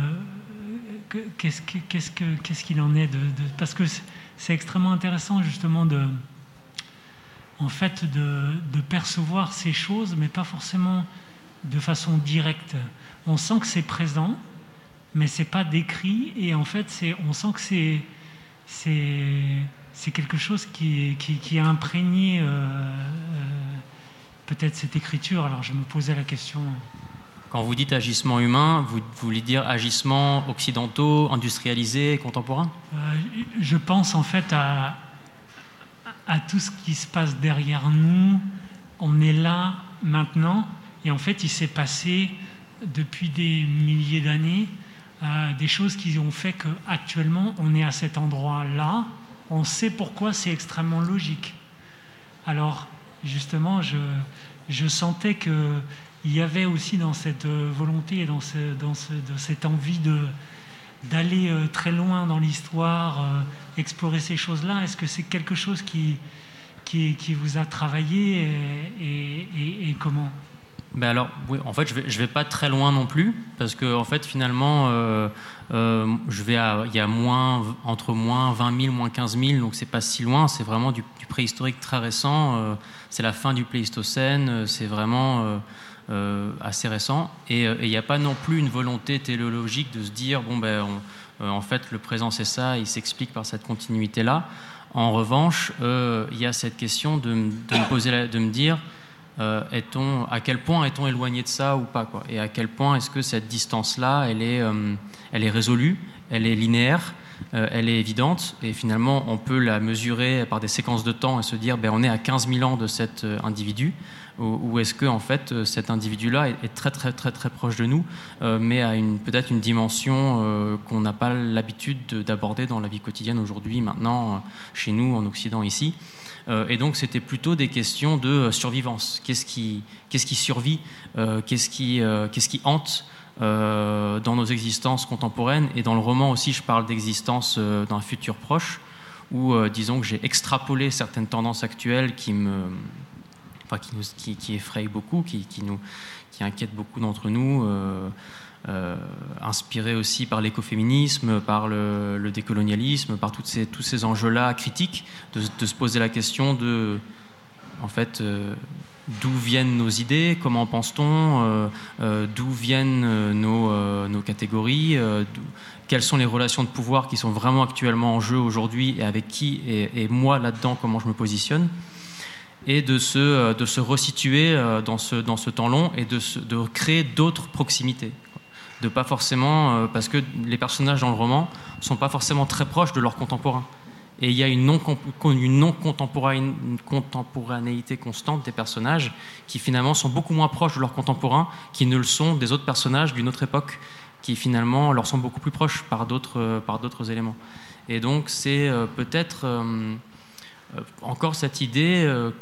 qu'est-ce qu'il en est parce que c'est extrêmement intéressant justement de percevoir ces choses, mais pas forcément de façon directe. On sent que c'est présent, mais c'est pas décrit, et en fait on sent que c'est quelque chose qui a imprégné peut-être cette écriture. Alors je me posais la question. Quand vous dites agissement humain, vous voulez dire agissements occidentaux, industrialisés, contemporains? Je pense en fait à tout ce qui se passe derrière nous. On est là maintenant, et en fait il s'est passé depuis des milliers d'années des choses qui ont fait qu'actuellement on est à cet endroit-là. On sait pourquoi, c'est extrêmement logique. Alors justement, je sentais qu'il y avait aussi dans cette volonté et dans cette envie d'aller très loin dans l'histoire, explorer ces choses-là. Est-ce que c'est quelque chose qui vous a travaillé, et comment? Ben alors, oui, en fait, je vais pas très loin non plus, parce que en fait, finalement, il y a entre moins 20 000, moins 15 000, donc c'est pas si loin. C'est vraiment du préhistorique très récent. C'est la fin du Pléistocène. C'est vraiment assez récent. Et il n'y a pas non plus une volonté téléologique de se dire en fait, le présent c'est ça, il s'explique par cette continuité-là. En revanche, il y a cette question de me dire. À quel point est-on éloigné de ça ou pas, quoi, et à quel point est-ce que cette distance-là, elle est résolue, elle est linéaire, elle est évidente, et finalement on peut la mesurer par des séquences de temps et se dire on est à 15 000 ans de cet individu, ou est-ce que en fait cet individu-là est très très très très proche de nous, mais à peut-être une dimension qu'on n'a pas l'habitude d'aborder dans la vie quotidienne aujourd'hui, maintenant, chez nous en Occident ici. Et donc c'était plutôt des questions de survivance. Qu'est-ce qui survit, qu'est-ce qui hante dans nos existences contemporaines. Et dans le roman aussi, je parle d'existence d'un futur proche, où disons que j'ai extrapolé certaines tendances actuelles qui effrayent beaucoup, qui inquiètent beaucoup d'entre nous, inspiré aussi par l'écoféminisme, par le décolonialisme, par tous ces enjeux-là critiques, de se poser la question de, en fait, d'où viennent nos idées, comment pense-t-on, d'où viennent nos catégories, quelles sont les relations de pouvoir qui sont vraiment actuellement en jeu aujourd'hui, et avec qui, et moi là-dedans, comment je me positionne, et de se resituer dans ce temps long, et de créer d'autres proximités. De pas forcément, parce que les personnages dans le roman sont pas forcément très proches de leurs contemporains, et il y a une contemporanéité constante des personnages qui finalement sont beaucoup moins proches de leurs contemporains qu'ils ne le sont des autres personnages d'une autre époque, qui finalement leur sont beaucoup plus proches par d'autres éléments. Et donc c'est peut-être encore cette idée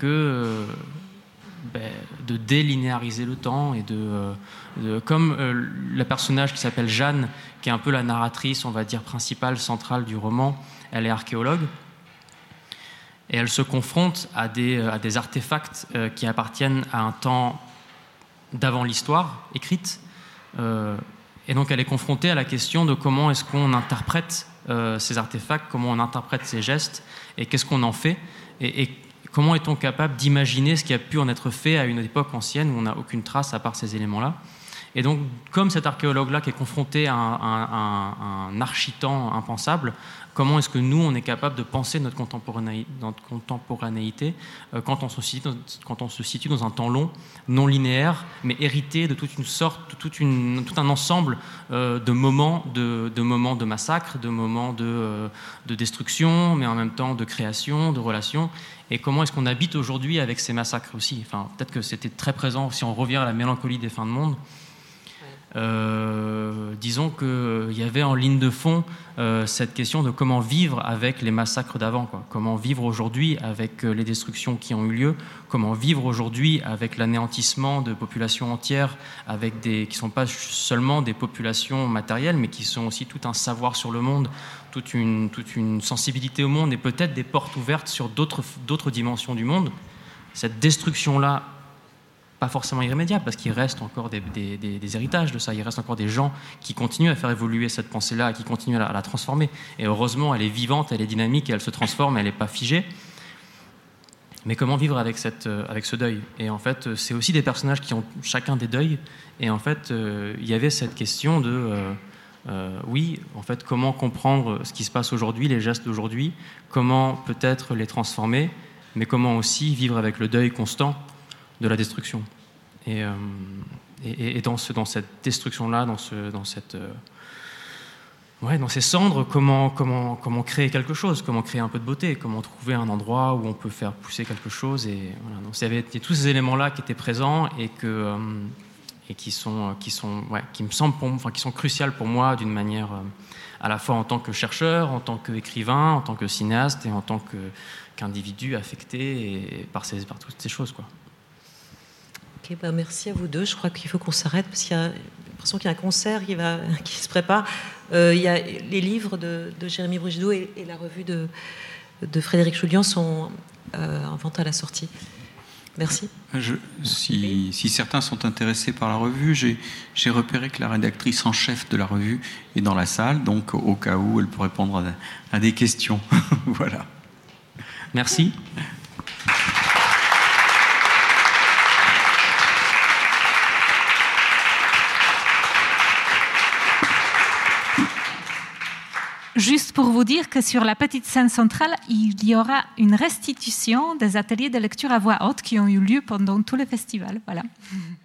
de délinéariser le temps, et comme le personnage qui s'appelle Jeanne, qui est un peu la narratrice, on va dire, principale, centrale du roman, elle est archéologue, et elle se confronte à des artefacts qui appartiennent à un temps d'avant l'histoire écrite, et donc elle est confrontée à la question de comment est-ce qu'on interprète ces artefacts, comment on interprète ces gestes, et qu'est-ce qu'on en fait, et comment est-on capable d'imaginer ce qui a pu en être fait à une époque ancienne où on n'a aucune trace à part ces éléments-là. Et donc, comme cet archéologue-là qui est confronté à un architemps impensable, comment est-ce que nous, on est capable de penser notre contemporanéité quand on se situe dans un temps long, non linéaire, mais hérité de toute une sorte, tout un ensemble de moments de massacre, de moments de destruction, mais en même temps de création, de relations. Et comment est-ce qu'on habite aujourd'hui avec ces massacres aussi? Enfin, peut-être que c'était très présent si on revient à la mélancolie des fins de monde. disons qu'il y avait en ligne de fond cette question de comment vivre avec les massacres d'avant, quoi. Comment vivre aujourd'hui avec les destructions qui ont eu lieu, comment vivre aujourd'hui avec l'anéantissement de populations entières, avec qui ne sont pas seulement des populations matérielles, mais qui sont aussi tout un savoir sur le monde, toute une sensibilité au monde et peut-être des portes ouvertes sur d'autres dimensions du monde. Cette destruction-là, pas forcément irrémédiable, parce qu'il reste encore des héritages de ça, il reste encore des gens qui continuent à faire évoluer cette pensée-là, qui continuent à la transformer. Et heureusement, elle est vivante, elle est dynamique, et elle se transforme, elle n'est pas figée. Mais comment vivre avec ce deuil? Et en fait, c'est aussi des personnages qui ont chacun des deuils. Et en fait, il y avait cette question de... oui, en fait, comment comprendre ce qui se passe aujourd'hui, les gestes d'aujourd'hui, comment peut-être les transformer, mais comment aussi vivre avec le deuil constant de la destruction. Et dans cette destruction-là, dans ces cendres, comment créer quelque chose, comment créer un peu de beauté, comment trouver un endroit où on peut faire pousser quelque chose. Et voilà, donc il y avait tous ces éléments-là qui étaient présents et qui me semblent, qui sont cruciales pour moi d'une manière à la fois en tant que chercheur, en tant qu'écrivain, en tant que cinéaste et en tant qu'individu affecté par toutes ces choses, quoi. Ok, merci à vous deux. Je crois qu'il faut qu'on s'arrête parce qu'il y a l'impression qu'il y a un concert qui se prépare. Il y a les livres de Jérémy Brigido et la revue de Frédéric Choulian sont en vente à la sortie. Merci. Si certains sont intéressés par la revue, j'ai repéré que la rédactrice en chef de la revue est dans la salle, donc au cas où elle peut répondre à des questions. Voilà. Merci. Juste pour vous dire que sur la petite scène centrale, il y aura une restitution des ateliers de lecture à voix haute qui ont eu lieu pendant tout le festival. Voilà.